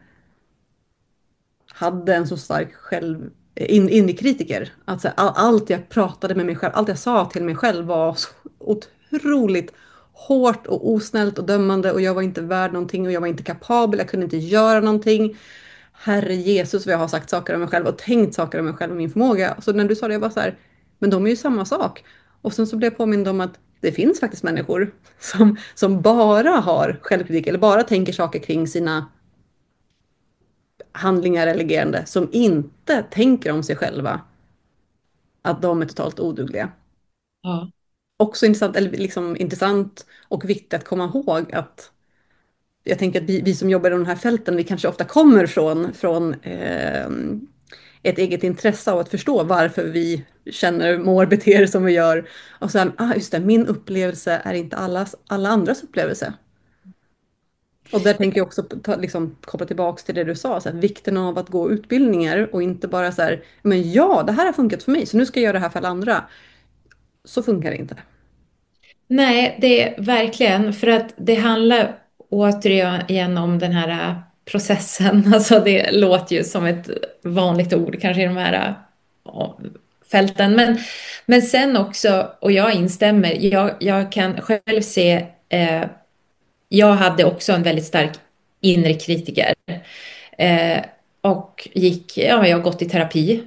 hade en så stark inre kritiker. Alltså, allt jag pratade med mig själv, allt jag sa till mig själv var så otroligt hårt och osnällt och dömande och jag var inte värd någonting och jag var inte kapabel, jag kunde inte göra någonting. Herre Jesus, vad jag har sagt saker om mig själv och tänkt saker om mig själv och min förmåga. Så när du sa det, jag var så här, men de är ju samma sak. Och sen så blev jag påmind om att det finns faktiskt människor som bara har självkritik eller bara tänker saker kring sina handlingar eller agerande som inte tänker om sig själva att de är totalt odugliga. Ja. Också intressant, eller liksom intressant och viktigt att komma ihåg att jag tänker att vi som jobbar i de här fälten, vi kanske ofta kommer från ett eget intresse av att förstå varför vi känner, mår, beter som vi gör. Och sen, just det, min upplevelse är inte alla andras upplevelse. Och där tänker jag också liksom, koppla tillbaka till det du sa, så här, vikten av att gå utbildningar och inte bara så här, men ja, det här har funkat för mig, så nu ska jag göra det här för alla andra. Så funkar det inte. Nej, det är verkligen, för att det handlar återigen om den här processen. Alltså det låter ju som ett vanligt ord kanske i de här fälten. Men sen också, och jag instämmer, jag kan själv se, jag hade också en väldigt stark inre kritiker. Eh, och jag har gått i terapi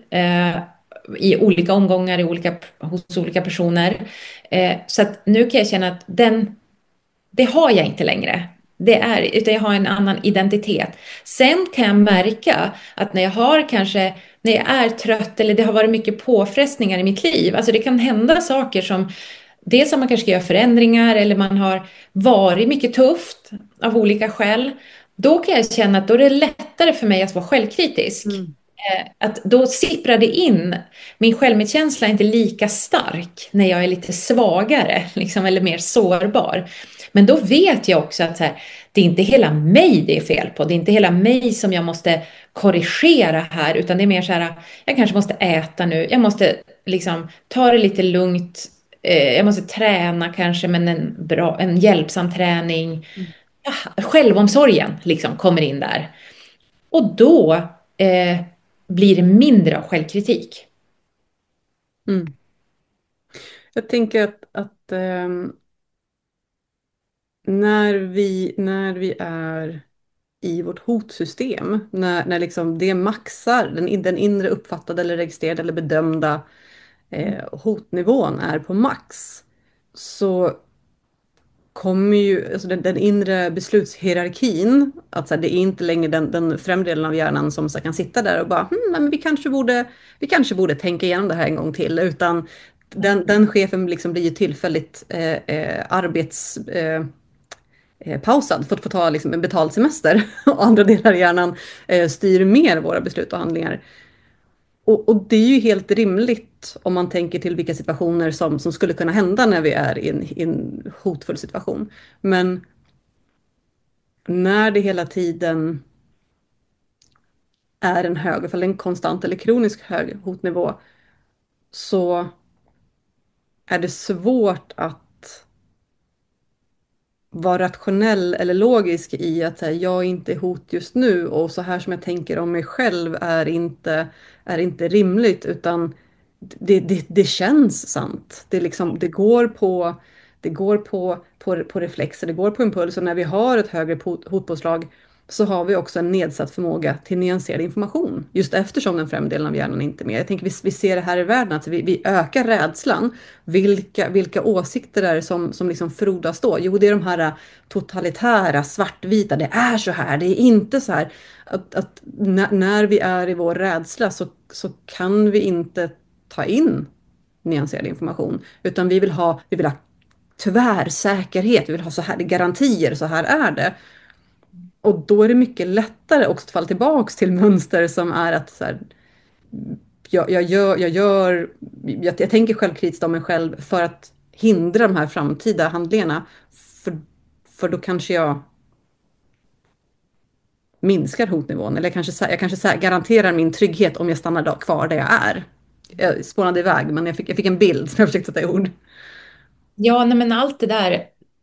i olika omgångar hos olika personer. Så att nu kan jag känna att det har jag inte längre. Utan jag har en annan identitet. Sen kan jag märka att när jag är trött eller det har varit mycket påfrestningar i mitt liv, alltså det kan hända saker som dels att man kanske ska göra förändringar eller man har varit mycket tufft av olika skäl. Då kan jag känna att då är det lättare för mig att vara självkritisk. Mm. Att då sipprar det in. Min självmedkänsla är inte lika stark när jag är lite svagare liksom, eller mer sårbar. Men då vet jag också att så här, det är inte hela mig det är fel på. Det är inte hela mig som jag måste korrigera här. Utan det är mer så här, jag kanske måste äta nu. Jag måste liksom ta det lite lugnt. Jag måste träna kanske, men en hjälpsam träning. Mm. Ja, självomsorgen liksom kommer in där. Och då blir det mindre av självkritik. Mm. Jag tänker att när vi är i vårt hotsystem, när liksom det maxar, den inre uppfattade eller registrerade eller bedömda hotnivån är på max, så kommer ju alltså den inre beslutshierarkin, att så här, det är inte längre den främre delen av hjärnan som så här, kan sitta där och bara, nej, men vi kanske borde tänka igenom det här en gång till, utan den chefen liksom blir ju tillfälligt arbets... pausad för att få ta liksom, en betald semester och andra delar i hjärnan styr mer våra beslut och handlingar. Och det är ju helt rimligt om man tänker till vilka situationer som skulle kunna hända när vi är i en hotfull situation. Men när det hela tiden är en hög, ifall en konstant eller kronisk hög hotnivå, så är det svårt att vara rationell eller logisk i att säga, jag är inte hot just nu och så här som jag tänker om mig själv är inte rimligt, utan det känns sant. Det, liksom, det går på reflexer, det går på impuls, och när vi har ett högre hotpåslag så har vi också en nedsatt förmåga till nyanserad information. Just eftersom den främre delen av hjärnan inte är med. Jag tänker vi ser det här i världen, att vi ökar rädslan. Vilka åsikter är det som liksom frodas då? Jo, det är de här totalitära, svartvita, det är så här, det är inte så här. Att när vi är i vår rädsla så kan vi inte ta in nyanserad information. Utan vi vill ha tvärsäkerhet, vi vill ha så här, garantier, så här är det. Och då är det mycket lättare också att falla tillbaka till mönster som är att så här, jag tänker självkritiskt om mig själv för att hindra de här framtida handlingarna. För då kanske jag minskar hotnivån. Eller jag kanske garanterar min trygghet om jag stannar kvar där jag är. Jag spånade iväg, men jag fick en bild som jag försökte sätta i ord. Ja, nej, men allt det där,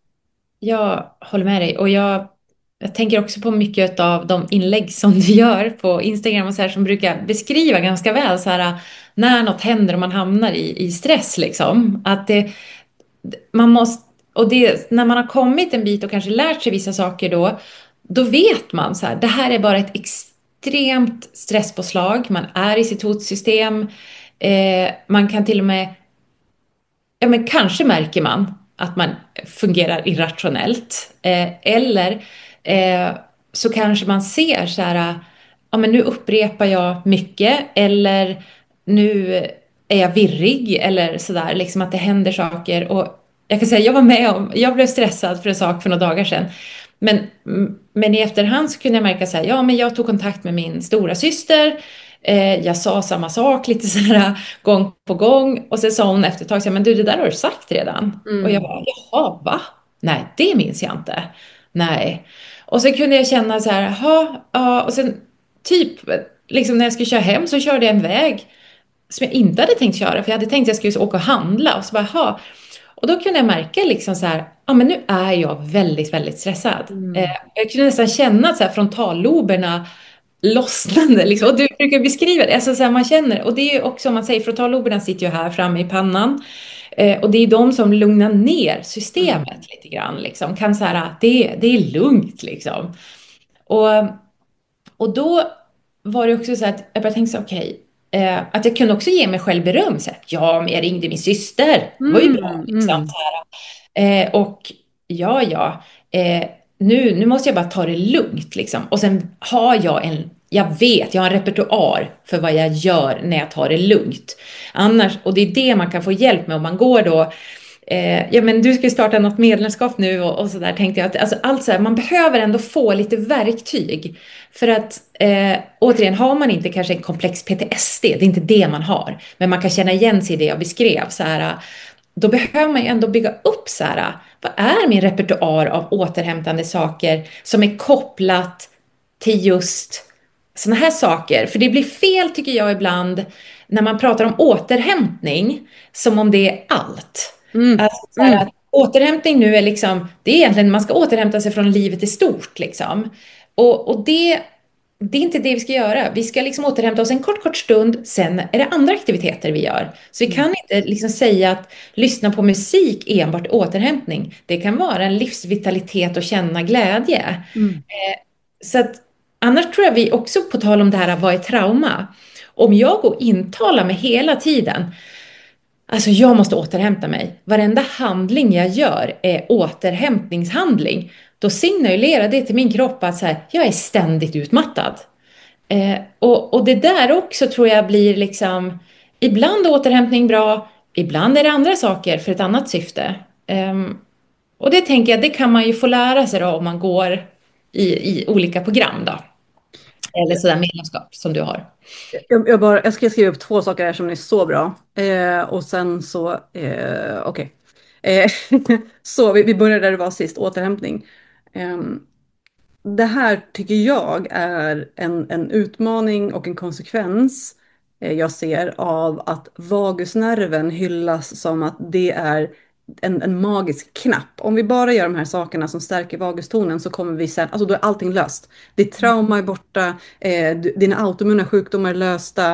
jag håller med dig. Och jag tänker också på mycket av de inlägg som du gör på Instagram och så här, som brukar beskriva ganska väl så här, när något händer och man hamnar i stress liksom. Att man måste, och det, när man har kommit en bit och kanske lärt sig vissa saker då vet man så här, det här är bara ett extremt stresspåslag. Man är i sitt hotsystem. Man kan till och med, ja men kanske märker man att man fungerar irrationellt. Eller så kanske man ser så här, ja men nu upprepar jag mycket eller nu är jag virrig eller sådär, liksom att det händer saker. Och jag kan säga, jag blev stressad för en sak för några dagar sedan. Men i efterhand så kunde jag märka så här, ja men jag tog kontakt med min stora syster. Jag sa samma sak lite så här gång på gång. Och sen sa hon efter ett tag, så här, men du det där har du sagt redan. Och jag bara, jaha va? Nej, det minns jag inte. Nej. Och så kunde jag känna så här, jaha, ja. Och sen typ, liksom när jag skulle köra hem så körde jag en väg som jag inte hade tänkt köra. För jag hade tänkt att jag skulle åka och handla. Och så bara, jaha. Och då kunde jag märka liksom så här, ja men nu är jag väldigt, väldigt stressad. Jag kunde nästan känna att så här, frontalloberna lossnande liksom. Och du brukar beskriva det, alltså så här, man känner, och det är ju också om man säger, frontalloberna sitter ju här framme i pannan. Och det är de som lugnar ner systemet lite grann liksom. Kan så här, det är lugnt liksom. Och, och då var det också så att jag började tänka så okej, att jag kunde också ge mig själv beröm. Så här, ja, men jag ringde min syster. Det var ju bra. Liksom, så här. Och ja. Nu måste jag bara ta det lugnt. Liksom. Och sen har jag har en repertoar för vad jag gör när jag tar det lugnt. Annars, och det är det man kan få hjälp med om man går då. Ja men du ska ju starta något medlemskap nu och så där tänkte jag att alltså, allt så här, man behöver ändå få lite verktyg för att återigen har man inte kanske en komplex PTSD, det är inte det man har, men man kan känna igen sig i det jag beskrev så här, då behöver man ju ändå bygga upp så här, vad är min repertoar av återhämtande saker som är kopplat till just såna här saker, för det blir fel tycker jag ibland när man pratar om återhämtning som om det är allt. Alltså, så här, att återhämtning nu är liksom, det är egentligen man ska återhämta sig från livet i stort liksom. Och det är inte det vi ska göra. Vi ska liksom återhämta oss en kort stund, sen är det andra aktiviteter vi gör. Så vi kan inte liksom säga att lyssna på musik enbart återhämtning. Det kan vara en livsvitalitet och känna glädje. Så att annars tror jag vi också, på tal om det här, vad är trauma? Om jag går och intalar mig hela tiden, alltså jag måste återhämta mig. Varenda handling jag gör är återhämtningshandling. Då signalerar det till min kropp att så här, jag är ständigt utmattad. Och det där också tror jag blir liksom, ibland återhämtning bra, ibland är det andra saker för ett annat syfte. Och det tänker jag, det kan man ju få lära sig då om man går i olika program då. Eller sådär medlemskap som du har. Jag ska skriva upp två saker här som är så bra. Och sen så, okej. Så vi börjar där det var sist, återhämtning. Det här tycker jag är en utmaning och en konsekvens jag ser av att vagusnerven hyllas som att det är en magisk knapp. Om vi bara gör de här sakerna som stärker vagustonen så kommer vi sen, alltså då är allting löst. Ditt trauma är borta, dina autoimmuna sjukdomar är lösta,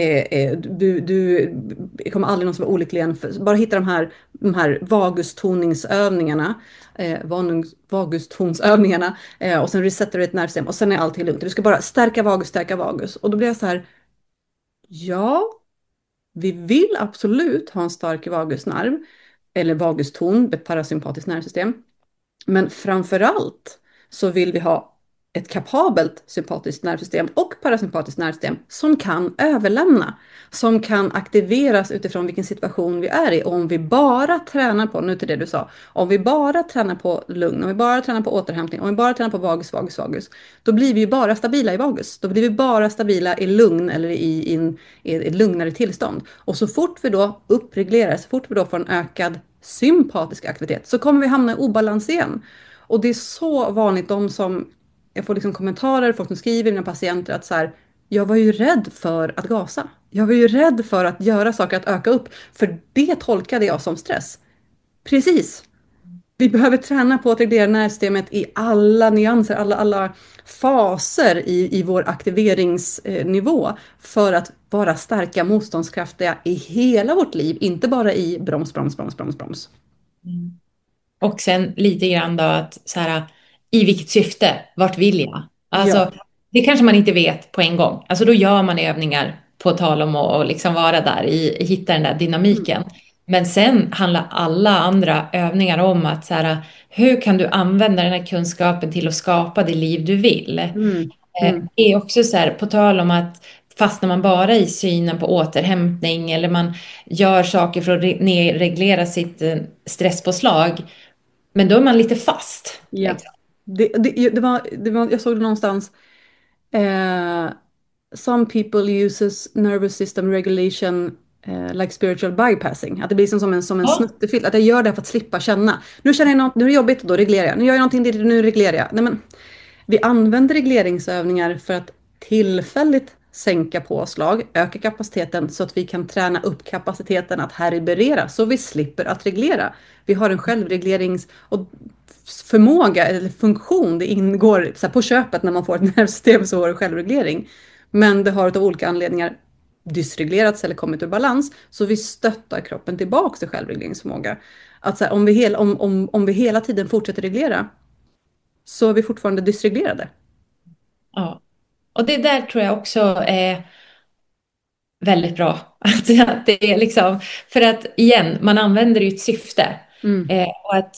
du kommer aldrig någonsin vara olycklig igen. Bara hitta de här vagustoningsövningarna, vagustonsövningarna, och sen resetar du ett nervsystem och sen är allting lugnt. Du ska bara stärka vagus. Och då blir jag så här, ja, vi vill absolut ha en stark vagusnerv eller vaguston, ett parasympatiskt nervsystem. Men framförallt så vill vi ha ett kapabelt sympatiskt nervsystem och parasympatiskt nervsystem som kan överlämna, som kan aktiveras utifrån vilken situation vi är i. Och om vi bara tränar på, nu till det du sa, om vi bara tränar på lugn, om vi bara tränar på återhämtning, om vi bara tränar på vagus, då blir vi ju bara stabila i vagus. Då blir vi bara stabila i lugn eller i ett lugnare tillstånd. Och så fort vi då uppreglerar, så fort vi då får en ökad sympatisk aktivitet så kommer vi hamna i obalans igen. Och det är så vanligt, de som jag får liksom kommentarer, folk som skriver, mina patienter att så här, jag var ju rädd för att gasa. Jag var ju rädd för att göra saker, att öka upp. För det tolkade jag som stress. Precis. Vi behöver träna på att reglera nervsystemet i alla nyanser, alla faser i vår aktiveringsnivå för att vara starka, motståndskraftiga i hela vårt liv, inte bara i broms, broms, broms, broms, broms. Mm. Och sen lite grann då att så här, i vilket syfte, vart vill jag? Ja. Alltså, det kanske man inte vet på en gång. Alltså då gör man övningar på tal om att liksom vara där, hitta den där Mm. dynamiken. Men sen handlar alla andra övningar om att så här, hur kan du använda den här kunskapen till att skapa det liv du vill? Mm. Mm. Det är också så här, på tal om att fastnar man bara i synen på återhämtning eller man gör saker för att reglera sitt stresspåslag, men då är man lite fast. Ja. Liksom. Jag såg det någonstans. Eh, some people uses nervous system regulation like spiritual bypassing. Att det blir som en Ja, snuttefilt. Att jag gör det för att slippa känna. Nu känner jag något, nu är det jobbigt, då reglerar jag. Nu gör jag någonting, nu reglerar jag. Nej, men, vi använder regleringsövningar för att tillfälligt sänka påslag, öka kapaciteten så att vi kan träna upp kapaciteten att härbärgera så vi slipper att reglera. Vi har en självreglerings och förmåga eller funktion, det ingår så här, på köpet när man får ett nervsystem så har det självreglering. Men det har av olika anledningar dysreglerats eller kommit ur balans så vi stöttar kroppen tillbaka till självregleringsförmåga. Att så här, om vi hela tiden fortsätter reglera så är vi fortfarande dysreglerade. ja. Och det där tror jag också är väldigt bra. Att det är liksom, för att igen, man använder ju ett syfte. Mm. Och att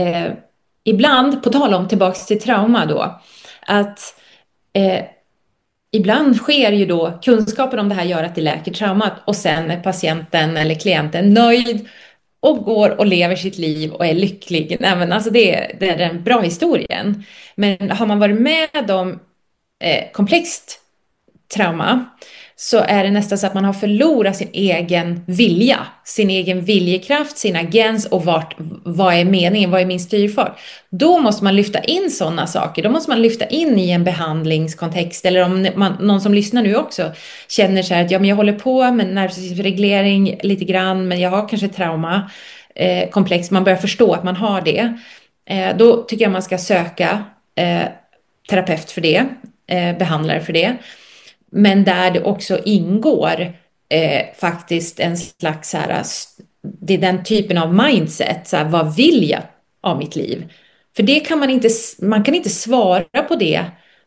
ibland, på tal om tillbaks till trauma då, att eh, ibland sker ju då kunskapen om det här gör att det läker traumat och sen är patienten eller klienten nöjd och går och lever sitt liv och är lycklig. Nej, men alltså det är den bra historien. Men har man varit med om komplext trauma så är det nästan så att man har förlorat sin egen vilja, sin egen viljekraft, sin agens och vad är meningen, vad är min styrfart? Då måste man lyfta in sådana saker, då måste man lyfta in i en behandlingskontext eller om någon som lyssnar nu också känner så här att ja, men jag håller på med nervsystemreglering lite grann men jag har kanske trauma komplex, man börjar förstå att man har det. Då tycker jag man ska söka terapeut för det, behandlare för det. Men där det också ingår faktiskt en slags så här, det är den typen av mindset, så här, vad vill jag av mitt liv? För det kan man kan inte svara på det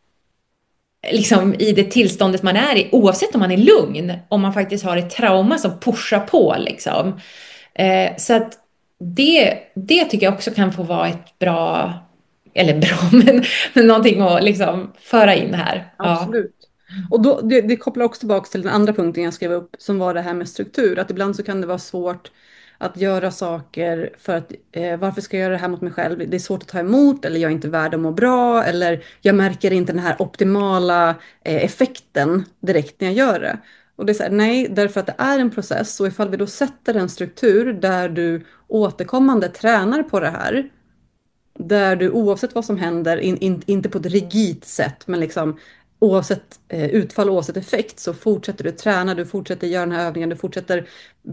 liksom i det tillståndet man är i, oavsett om man är lugn, om man faktiskt har ett trauma som pushar på liksom. Så att det tycker jag också kan få vara ett bra, eller bra, men någonting att liksom föra in här. Ja. Absolut. Och då, det kopplar också tillbaka till den andra punkten jag skrev upp som var det här med struktur. Att ibland så kan det vara svårt att göra saker för att varför ska jag göra det här mot mig själv? Det är svårt att ta emot eller jag är inte värd att må bra eller jag märker inte den här optimala effekten direkt när jag gör det. Och det är så här, nej, därför att det är en process och ifall vi då sätter en struktur där du återkommande tränar på det här där du oavsett vad som händer, inte på ett rigidt sätt, men liksom oavsett utfall och oavsett effekt så fortsätter du träna, du fortsätter göra den här övningen, du fortsätter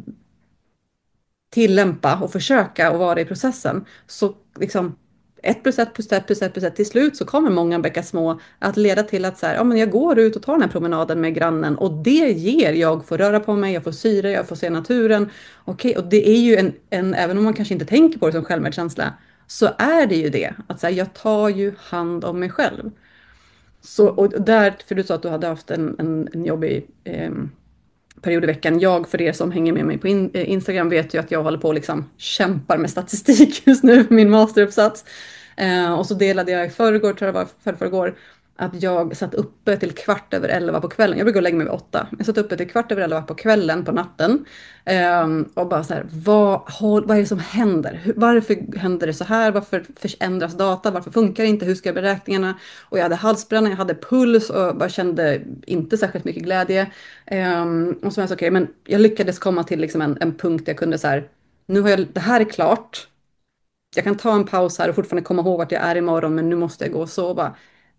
tillämpa och försöka och vara i processen. Så liksom 1+1+1+1+1 plus ett till slut så kommer många bäckar små att leda till att så här, ja, men jag går ut och tar den här promenaden med grannen och det ger, jag får röra på mig, jag får syre, jag får se naturen. Okej, och det är ju även om man kanske inte tänker på det som självmedkänsla, så är det ju det. Att så här, jag tar ju hand om mig själv. Så, och där, för du sa att du hade haft en jobbig period i veckan. Jag, för er som hänger med mig på Instagram, vet ju att jag håller på och liksom kämpar med statistik just nu för min masteruppsats. Och så delade jag i förrgår, tror jag det var förrgår, att jag satt uppe till 11:15 på kvällen. Jag brukar gå och lägga mig vid 8. Jag satt uppe till 11:15 på kvällen på natten. Och bara så här, vad är det som händer? Varför händer det så här? Varför förändras data? Varför funkar det inte? Hur ska jag beräkningarna? Och jag hade halsbränna, jag hade puls och bara kände inte särskilt mycket glädje. Och så var jag så, okej, men jag lyckades komma till liksom en punkt där jag kunde så här, nu har jag, det här är klart. Jag kan ta en paus här och fortfarande komma ihåg vart jag är imorgon, men nu måste jag gå och sova.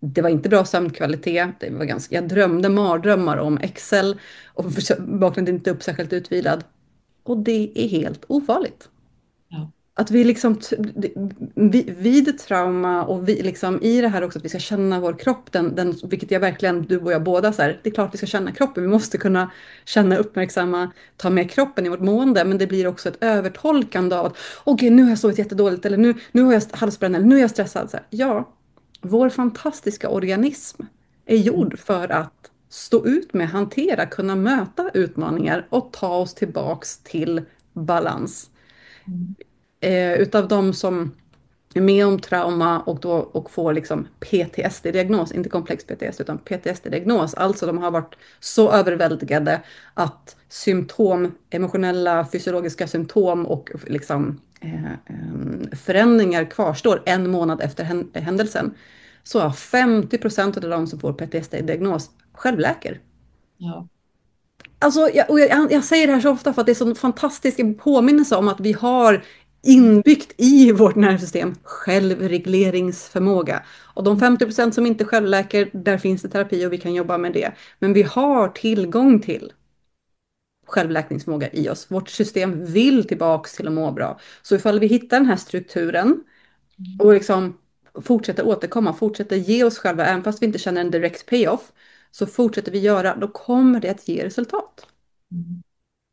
Det var inte bra sömnkvalitet. Jag drömde mardrömmar om Excel och vaknade inte upp särskilt utvilad. Och det är helt ofarligt. Ja. Att vi liksom vid trauma och vi liksom i det här också att vi ska känna vår kropp, vilket jag verkligen, du och jag båda så här, det är klart vi ska känna kroppen, vi måste kunna känna, uppmärksamma, ta med kroppen i vårt mående, men det blir också ett övertolkande av att okej, nu har jag sovit jättedåligt eller nu har jag halsbränna eller nu är jag stressad. Så här, ja, vår fantastiska organism är gjord för att stå ut med, hantera, kunna möta utmaningar och ta oss tillbaks till balans. Mm. Utav de som är med om trauma och får liksom PTSD-diagnos, inte komplex PTSD utan PTSD-diagnos, alltså de har varit så överväldigade att symptom, emotionella, fysiologiska symptom och liksom, förändringar kvarstår en månad efter händelsen. Så 50% av de som får PTSD-diagnos självläker. Ja. Alltså, jag säger det här så ofta för att det är så en fantastisk påminnelse om att vi har inbyggt i vårt nervsystem självregleringsförmåga. Och de 50% som inte självläker, där finns det terapi och vi kan jobba med det. Men vi har tillgång till självläkningsförmåga i oss. Vårt system vill tillbaks till att må bra. Så ifall vi hittar den här strukturen och liksom fortsätter återkomma, fortsätter ge oss själva, även fast vi inte känner en direkt payoff, så fortsätter vi göra, då kommer det att ge resultat. Mm.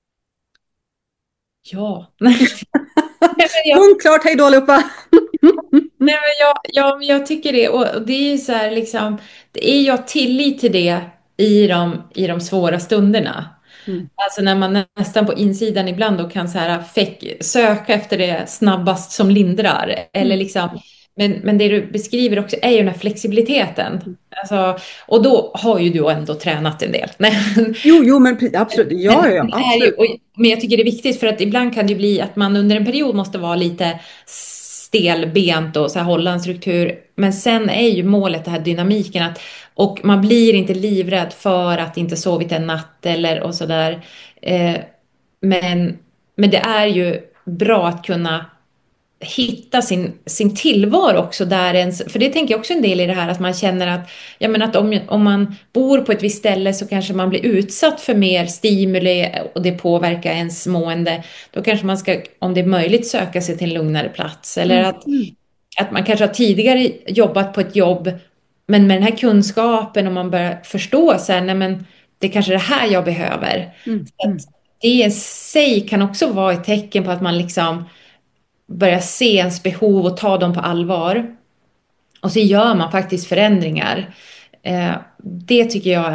Ja. Nej, men jag, Punkt klart, hej då allihopa! nej, men jag tycker det. Och det är ju så här liksom, det är ju att tillit till det i de svåra stunderna. Mm. Alltså när man nästan på insidan ibland då kan så här söka efter det snabbast som lindrar. Eller Mm. liksom, men det du beskriver också är ju den här flexibiliteten. Alltså, och då har ju du ändå tränat en del. Nej, Jo, men absolut. Ja, men, absolut. men jag tycker det är viktigt för att ibland kan det bli att man under en period måste vara lite stelbent och så här hålla en struktur. Men sen är ju målet det här dynamiken och man blir inte livrädd för att inte sovit en natt eller och sådär. Eh, men det är ju bra att kunna hitta sin tillvaro också där ens, för det tänker jag också en del i det här att man känner att, jag menar att om man bor på ett visst ställe så kanske man blir utsatt för mer stimuli och det påverkar ens mående. Då kanske man ska, om det är möjligt, söka sig till en lugnare plats. Eller Mm. Mm. att man kanske har tidigare jobbat på ett jobb men med den här kunskapen och man börjar förstå så här, nej men det är kanske det här jag behöver. Mm. Så att Mm. det i sig kan också vara ett tecken på att man liksom börja se ens behov och ta dem på allvar. Och så gör man faktiskt förändringar. Det tycker jag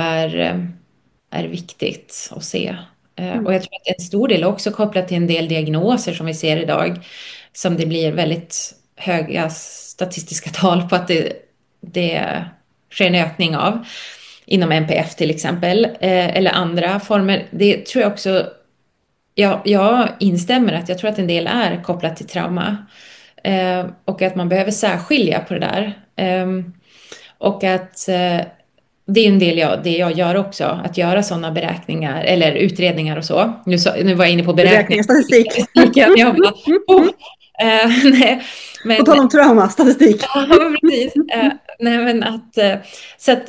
är viktigt att se. Mm. Och jag tror att en stor del är också kopplat till en del diagnoser som vi ser idag. Som det blir väldigt höga statistiska tal på att det sker en ökning av. Inom NPF till exempel. Eller andra former. Det tror jag också. Jag instämmer att jag tror att en del är kopplat till trauma. Och att man behöver särskilja på det där. Och att det är en del det jag gör också. Att göra sådana beräkningar eller utredningar och så. Nu var jag inne på beräkningar. Beräkningar, statistik. Jag bara, nej, På men, tal om trauma, statistik. ja, precis. Nej, men att, så att,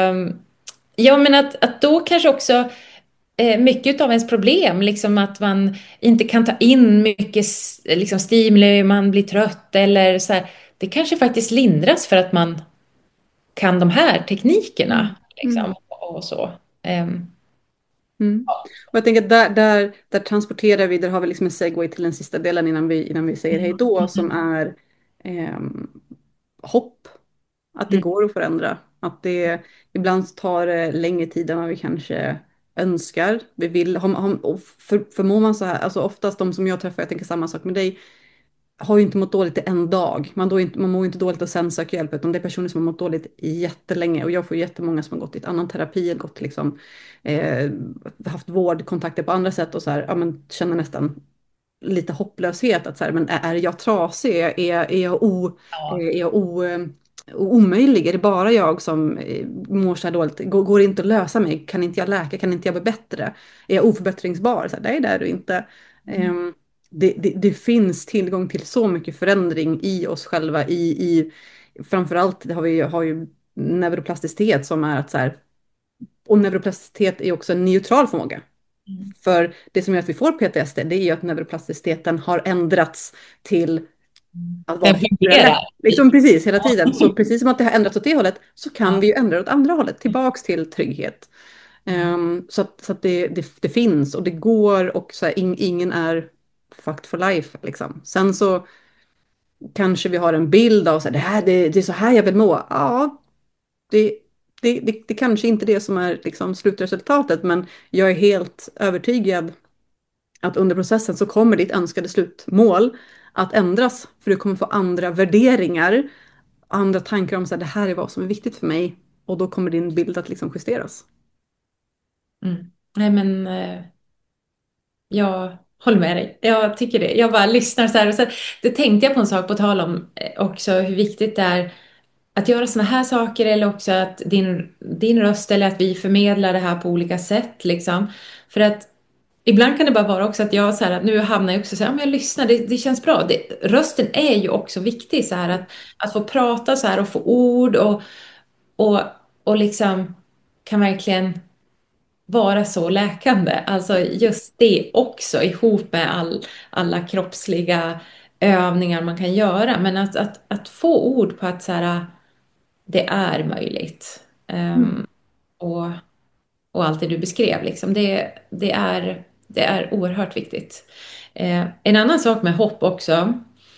ja, men att då kanske också mycket av ens problem, liksom att man inte kan ta in mycket liksom stimuli, man blir trött eller så här, det kanske faktiskt lindras för att man kan de här teknikerna Mm. liksom, och så. Ehm, Mm. Och jag tänker att där transporterar vi, där har vi liksom en segway till den sista delen innan vi säger hej då, som är ehm, hopp. Att det mm, går att förändra. Att det ibland tar det längre tid än vad vi kanske önskar. Vi vill, och förmår man så här, alltså oftast de som jag träffar, jag tänker samma sak med dig, har ju inte mått dåligt i en dag. Man mår inte dåligt och sen söker hjälp, utan det är personer som har mått dåligt jättelänge. Och jag får jättemånga som har gått i ett annan terapi, gått till liksom, haft vårdkontakter på andra sätt och så här, ja, men känner nästan lite hopplöshet. Att så här, men är jag trasig? Är jag omöjlig? Är det bara jag som mår så här dåligt? Går det inte att lösa mig? Kan inte jag läka? Kan inte jag bli bättre? Är jag oförbättringsbar? Så här, nej, det är du inte. Det finns tillgång till så mycket förändring i oss själva. Framförallt det har ju neuroplasticitet som är att så här, och neuroplasticitet är också en neutral förmåga. För det som gör att vi får PTSD, det är ju att neuroplasticiteten har ändrats till att vara Den fungerar. liksom precis hela tiden. Så precis som att det har ändrats åt det hållet så kan Ja. vi ju ändra åt andra hållet, tillbaks till trygghet. Så att det finns och det går och så här, ingen är fucked for life liksom. Sen så kanske vi har en bild av så här, det är så här jag vill må. Ja, det, det kanske inte är det som är liksom slutresultatet, men jag är helt övertygad att under processen så kommer ditt önskade slutmål att ändras. För du kommer få andra värderingar, andra tankar om så här, det här är vad som är viktigt för mig. Och då kommer din bild att liksom justeras. Nej, men jag håller med dig. Jag tycker det. Jag bara lyssnar så här. Och så, det tänkte jag på en sak på tal om också hur viktigt det är att göra såna här saker eller också att din röst eller att vi förmedlar det här på olika sätt liksom. För att ibland kan det bara vara också att jag så här, att nu hamnar jag också så här, ja, men jag lyssnar, det känns bra. Rösten är ju också viktig så här att få prata så här och få ord och, och liksom kan verkligen vara så läkande. Alltså just det också ihop med alla kroppsliga övningar man kan göra. Men att få ord på att så här, det är möjligt. Och, och allt det du beskrev, liksom, det är oerhört viktigt. En annan sak med hopp också,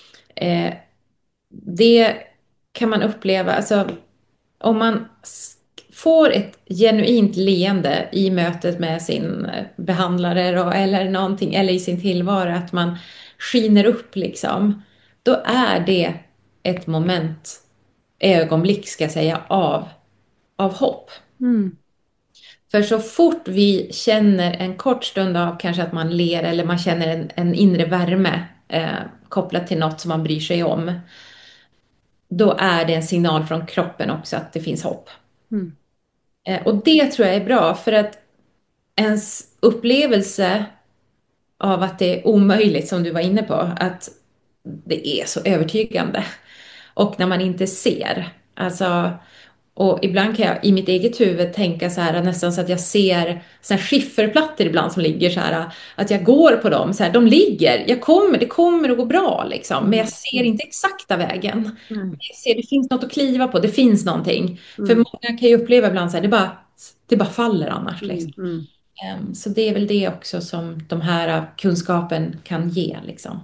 det kan man uppleva, alltså om man får ett genuint leende i mötet med sin behandlare eller någonting, eller i sin tillvaro, att man skiner upp liksom, då är det ett ögonblick ska jag säga, av hopp. Mm. För så fort vi känner en kort stund av kanske att man ler eller man känner en inre värme kopplat till något som man bryr sig om, då är det en signal från kroppen också att det finns hopp. Mm. Och det tror jag är bra, för att ens upplevelse av att det är omöjligt, som du var inne på, att det är så övertygande. Och när man inte ser, alltså, och ibland kan jag i mitt eget huvud tänka så här, nästan så att jag ser så här skifferplattor ibland som ligger så här, att jag går på dem, så här, de ligger, det kommer att gå bra liksom, men jag ser inte exakta vägen. Jag ser, det finns något att kliva på, det finns någonting. För många kan ju uppleva ibland så här, det bara faller annars liksom. Så det är väl det också som de här kunskapen kan ge liksom.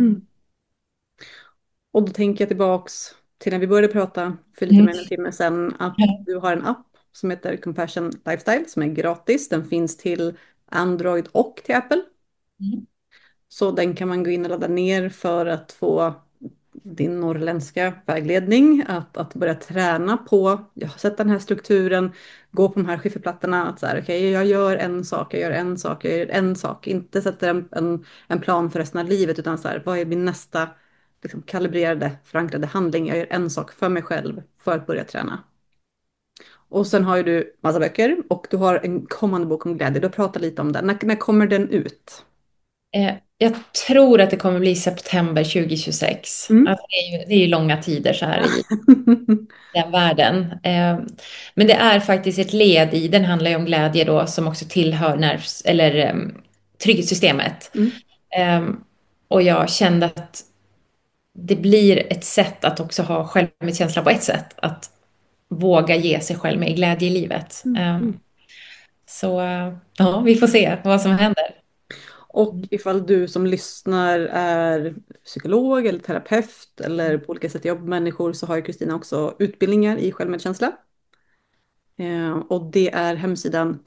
Och då tänker jag tillbaks till när vi började prata för lite Mm. mer än en timme sedan, att du har en app som heter Compassion Lifestyle som är gratis. Den finns till Android och till Apple. Mm. Så den kan man gå in och ladda ner för att få din norrländska vägledning, att börja träna på, jag har sett den här strukturen, gå på de här skifferplattorna, att så här, okej, jag gör en sak, jag gör en sak, jag gör en sak, inte sätter en plan för resten av livet, utan så här, vad är min nästa liksom, kalibrerade, förankrade handling, jag gör en sak för mig själv för att börja träna. Och sen har ju du massa böcker och du har en kommande bok om glädje, du har pratat lite om den, när kommer den ut? Jag tror att det kommer bli september 2026. Alltså det är ju långa tider så här i den världen. Men det är faktiskt ett led i, den handlar ju om glädje då, som också tillhör trygghetssystemet. Och jag kände att det blir ett sätt att också ha självmedkänsla på ett sätt. Att våga ge sig själv med glädje i livet. Så ja, vi får se vad som händer. Och ifall du som lyssnar är psykolog eller terapeut eller på olika sätt jobbar med människor, så har ju Kristina också utbildningar i självmedkänsla. Och det är hemsidan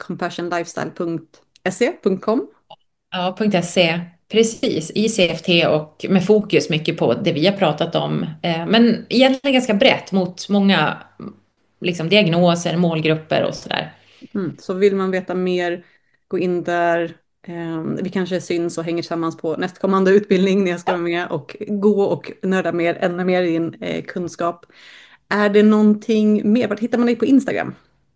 compassionlifestyle.se.com. Ja, .se. Precis, i CFT och med fokus mycket på det vi har pratat om. Men egentligen ganska brett mot många liksom, diagnoser, målgrupper och sådär. Så vill man veta mer, gå in där. Vi kanske syns och hänger tillsammans på nästkommande utbildning när jag ska vara med och gå och nörda mer, ännu mer i din kunskap. Är det någonting mer? Vart hittar man dig på Instagram?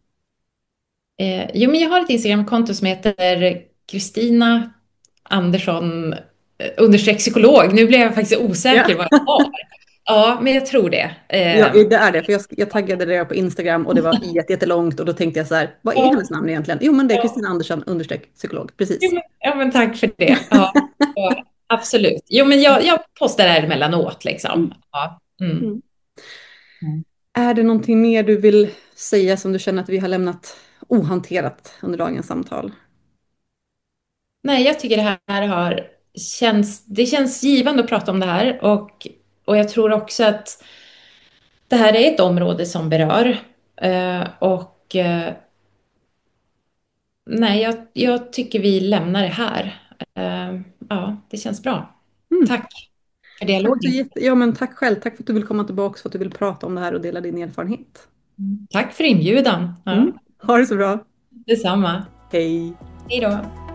Jo, men jag har ett Instagramkonto som heter Kristina Andersson _psykolog. Nu blev jag faktiskt osäker vad jag har. Ja, men jag tror det. Ja, det är det. För jag taggade det på Instagram och det var jättelångt och då tänkte jag så här, vad är Ja, hennes namn egentligen? Jo, men det är ja. Kristina Andersson understreck psykolog. Jo, Precis. men tack för det. Ja, ja, absolut. Jo, men jag postar där emellanåt liksom. Mm. Ja. Mm. Mm. Är det någonting mer du vill säga som du känner att vi har lämnat ohanterat under dagens samtal? Nej, jag tycker det här det känns givande att prata om det här och jag tror också att det här är ett område som berör. Och nej, jag tycker vi lämnar det här. Ja, det känns bra. Mm. Tack för dialogen. Ja, men tack själv. Tack för att du vill komma tillbaka, för att du vill prata om det här och dela din erfarenhet. Tack för inbjudan. Ja, Ha det så bra. detsamma. Hej. Hej då.